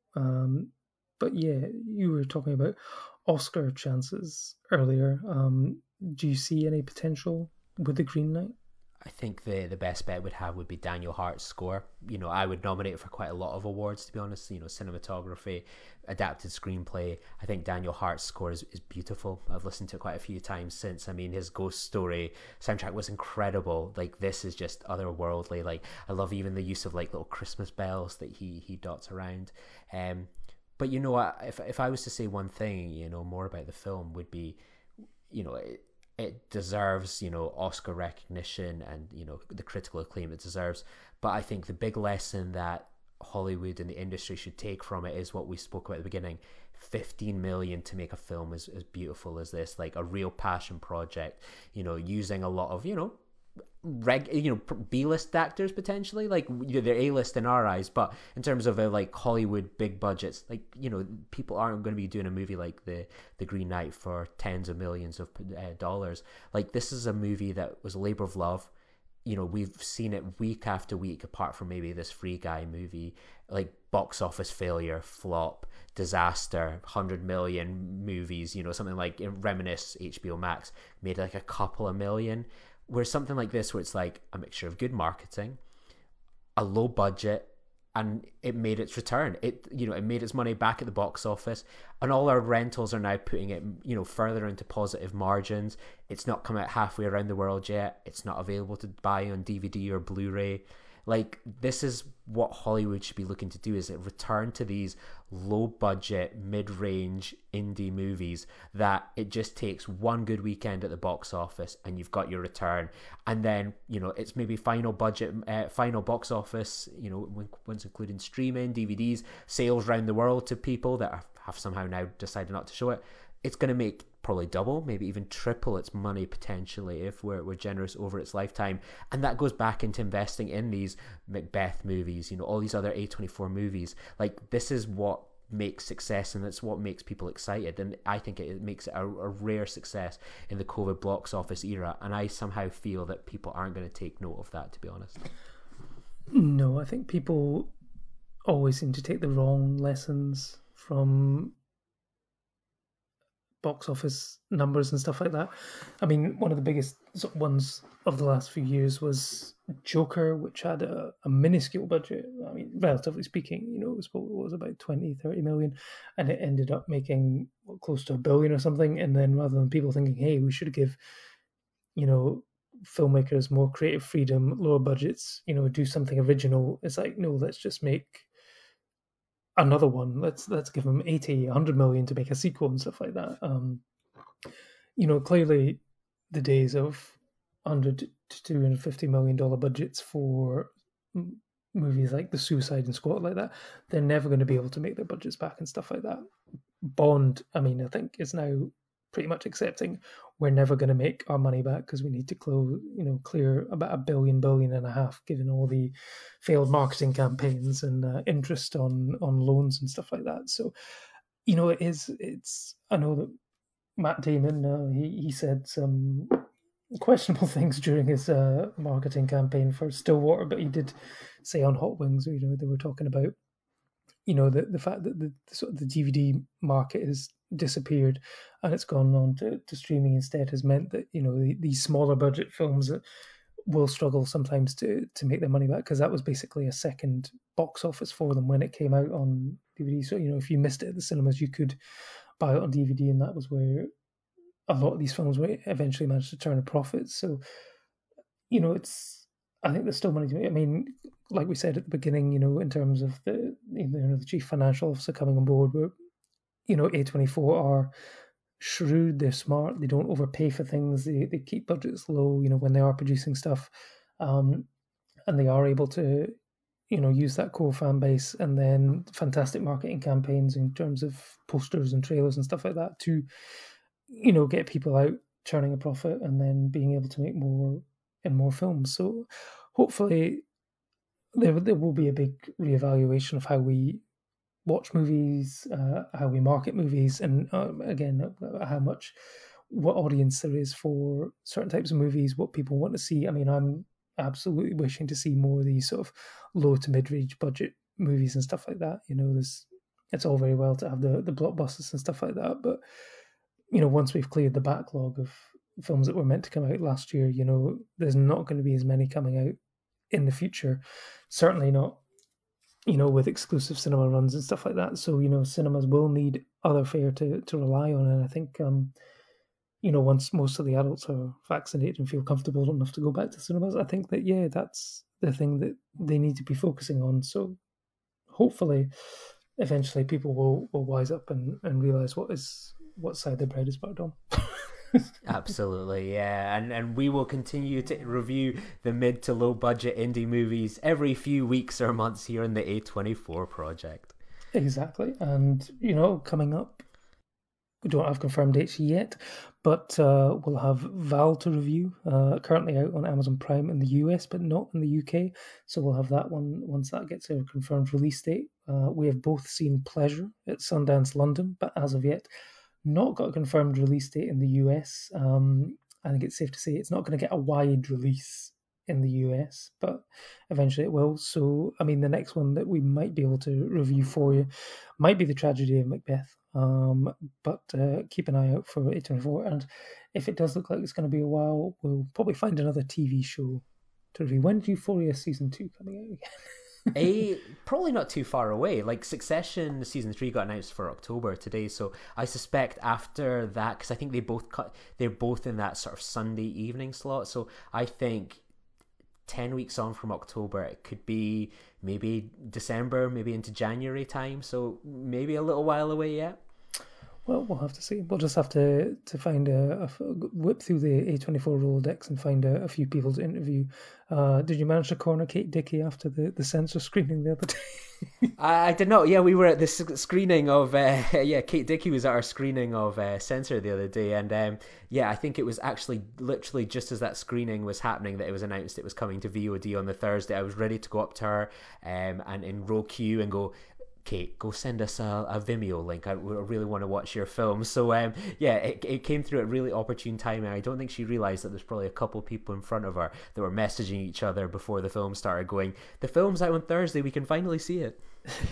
Um, but yeah, you were talking about Oscar chances earlier. Um, do you see any potential with The Green Knight? I think the the best bet would have would be Daniel Hart's score. You know, I would nominate it for quite a lot of awards, to be honest. You know, cinematography, adapted screenplay. I think Daniel Hart's score is, is beautiful. I've listened to it quite a few times since. I mean, his Ghost Story soundtrack was incredible. Like, this is just otherworldly. Like, I love even the use of like little Christmas bells that he he dots around. Um, but you know what? If if I was to say one thing, you know, more about the film would be, you know. It, It deserves, you know, Oscar recognition and, you know, the critical acclaim it deserves. But I think the big lesson that Hollywood and the industry should take from it is what we spoke about at the beginning. fifteen million to make a film as, as beautiful as this, like a real passion project, you know, using a lot of, you know, reg you know B-list actors potentially, like, you know, they're A-list in our eyes, but in terms of uh, like Hollywood big budgets, like, you know, people aren't going to be doing a movie like the the Green Knight for tens of millions of uh, dollars. Like, this is a movie that was a labor of love. You know, we've seen it week after week, apart from maybe this Free Guy movie, like box office failure, flop, disaster, one hundred million movies, you know, something like Reminisce, H B O Max made like a couple of million. Where something like this, where it's like a mixture of good marketing, a low budget, and it made its return. It, you know, it made its money back at the box office, and all our rentals are now putting it, you know, further into positive margins. It's not come out halfway around the world yet. It's not available to buy on D V D or Blu-ray. Like, this is what Hollywood should be looking to do, is it return to these low budget, mid-range indie movies that it just takes one good weekend at the box office and you've got your return. And then, you know, it's maybe final budget, uh, final box office, you know, once including streaming, D V Ds, sales around the world to people that have somehow now decided not to show it. It's going to make probably double, maybe even triple its money potentially if we're, we're generous over its lifetime. And that goes back into investing in these Macbeth movies, you know, all these other A twenty-four movies. Like, this is what makes success, and it's what makes people excited. And I think it, it makes it a, a rare success in the COVID box office era. And I somehow feel that people aren't going to take note of that, to be honest. No, I think people always seem to take the wrong lessons from box office numbers and stuff like that. I mean, one of the biggest sort of ones of the last few years was Joker, which had a, a minuscule budget. I mean, relatively speaking, you know, it was, it was about twenty, thirty million, and it ended up making what, close to a billion or something. And then rather than people thinking, hey, we should give, you know, filmmakers more creative freedom, lower budgets, you know, do something original, it's like, no, let's just make another one. Let's let's give them eighty, one hundred million to make a sequel and stuff like that. Um, you know, clearly the days of one hundred to two hundred fifty million dollar budgets for movies like The Suicide Squad like that, they're never going to be able to make their budgets back and stuff like that. Bond, I mean, I think is now pretty much accepting we're never going to make our money back because we need to close, you know, clear about a billion, billion and a half, given all the failed marketing campaigns and uh, interest on on loans and stuff like that. So, you know, it is. It's. I know that Matt Damon, uh, he he said some questionable things during his uh, marketing campaign for Stillwater, but he did say on Hot Wings, you know, they were talking about, you know, the, the fact that the sort of the D V D market has disappeared and it's gone on to, to streaming instead has meant that, you know, the, these smaller budget films that will struggle sometimes to to make their money back, because that was basically a second box office for them when it came out on D V D. So, you know, if you missed it at the cinemas, you could buy it on D V D, and that was where a lot of these films were eventually managed to turn a profit. So, you know, it's, I think there's still money to make. I mean, like we said at the beginning, you know, in terms of the, you know, the chief financial officer coming on board, where, you know, A twenty-four are shrewd, they're smart, they don't overpay for things, they, they keep budgets low, you know, when they are producing stuff, um, and they are able to, you know, use that core fan base and then fantastic marketing campaigns in terms of posters and trailers and stuff like that to, you know, get people out turning a profit and then being able to make more and more films. So hopefully there, there will be a big reevaluation of how we watch movies, uh, how we market movies, and um, again, how much, what audience there is for certain types of movies, what people want to see. I mean, I'm absolutely wishing to see more of these sort of low to mid-range budget movies and stuff like that. You know, there's, it's all very well to have the, the blockbusters and stuff like that, but, you know, once we've cleared the backlog of films that were meant to come out last year, you know, there's not going to be as many coming out in the future. Certainly not, you know, with exclusive cinema runs and stuff like that. So, you know, cinemas will need other fare to, to rely on. And I think, um, you know, once most of the adults are vaccinated and feel comfortable enough to go back to cinemas, I think that, yeah, that's the thing that they need to be focusing on. So hopefully, eventually people will, will wise up and, and realize what is, what side the bread is buttered on. Absolutely, yeah, and and we will continue to review the mid to low budget indie movies every few weeks or months here in the A twenty-four project. Exactly, and you know, coming up, we don't have confirmed dates yet, but uh, we'll have Val to review. Uh, currently out on Amazon Prime in the U S, but not in the U K. So we'll have that one once that gets a confirmed release date. Uh, we have both seen Pleasure at Sundance London, but as of yet, not got a confirmed release date in the U S. Um, I think it's safe to say it's not going to get a wide release in the U S, but eventually it will. So, I mean, the next one that we might be able to review for you might be The Tragedy of Macbeth. Um, but uh, keep an eye out for A twenty-four. And if it does look like it's going to be a while, we'll probably find another T V show to review. When is Euphoria season two coming out again? a probably not too far away. Like Succession season three got announced for October today, so I suspect after that, because I think they both cut, they're both in that sort of Sunday evening slot. So I think ten weeks on from October, it could be maybe December, maybe into January time. So maybe a little while away yet. Well, we'll have to see. We'll just have to to find a, a whip through the A twenty-four Rolodex and find a, a few people to interview. Uh, did you manage to corner Kate Dickie after the, the censor screening the other day? I, I did not. Yeah, we were at this screening of uh, yeah. Kate Dickie was at our screening of uh, Censor the other day, and um, yeah, I think it was actually literally just as that screening was happening that it was announced it was coming to V O D on the Thursday. I was ready to go up to her um, and in row queue and go, Kate, go send us a, a Vimeo link. I really want to watch your film. So um, yeah, it, it came through at really opportune timing. I don't think she realised that there's probably a couple people in front of her that were messaging each other before the film started going, the film's out on Thursday, we can finally see it.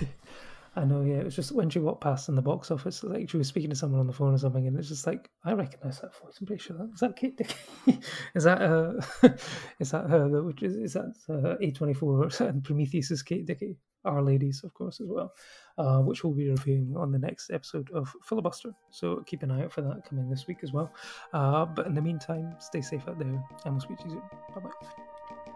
I know, yeah. It was just when she walked past in the box office, like she was speaking to someone on the phone or something, and it's just like, I recognise that voice. I'm pretty sure that is that Kate Dickie. is that uh, is that her? Which is is that uh, A twenty-four and Prometheus's Kate Dickie? Our Ladies, of course, as well, uh, which we'll be reviewing on the next episode of Filibuster. So keep an eye out for that coming this week as well. Uh, but in the meantime, stay safe out there, and we'll speak to you soon. Bye bye.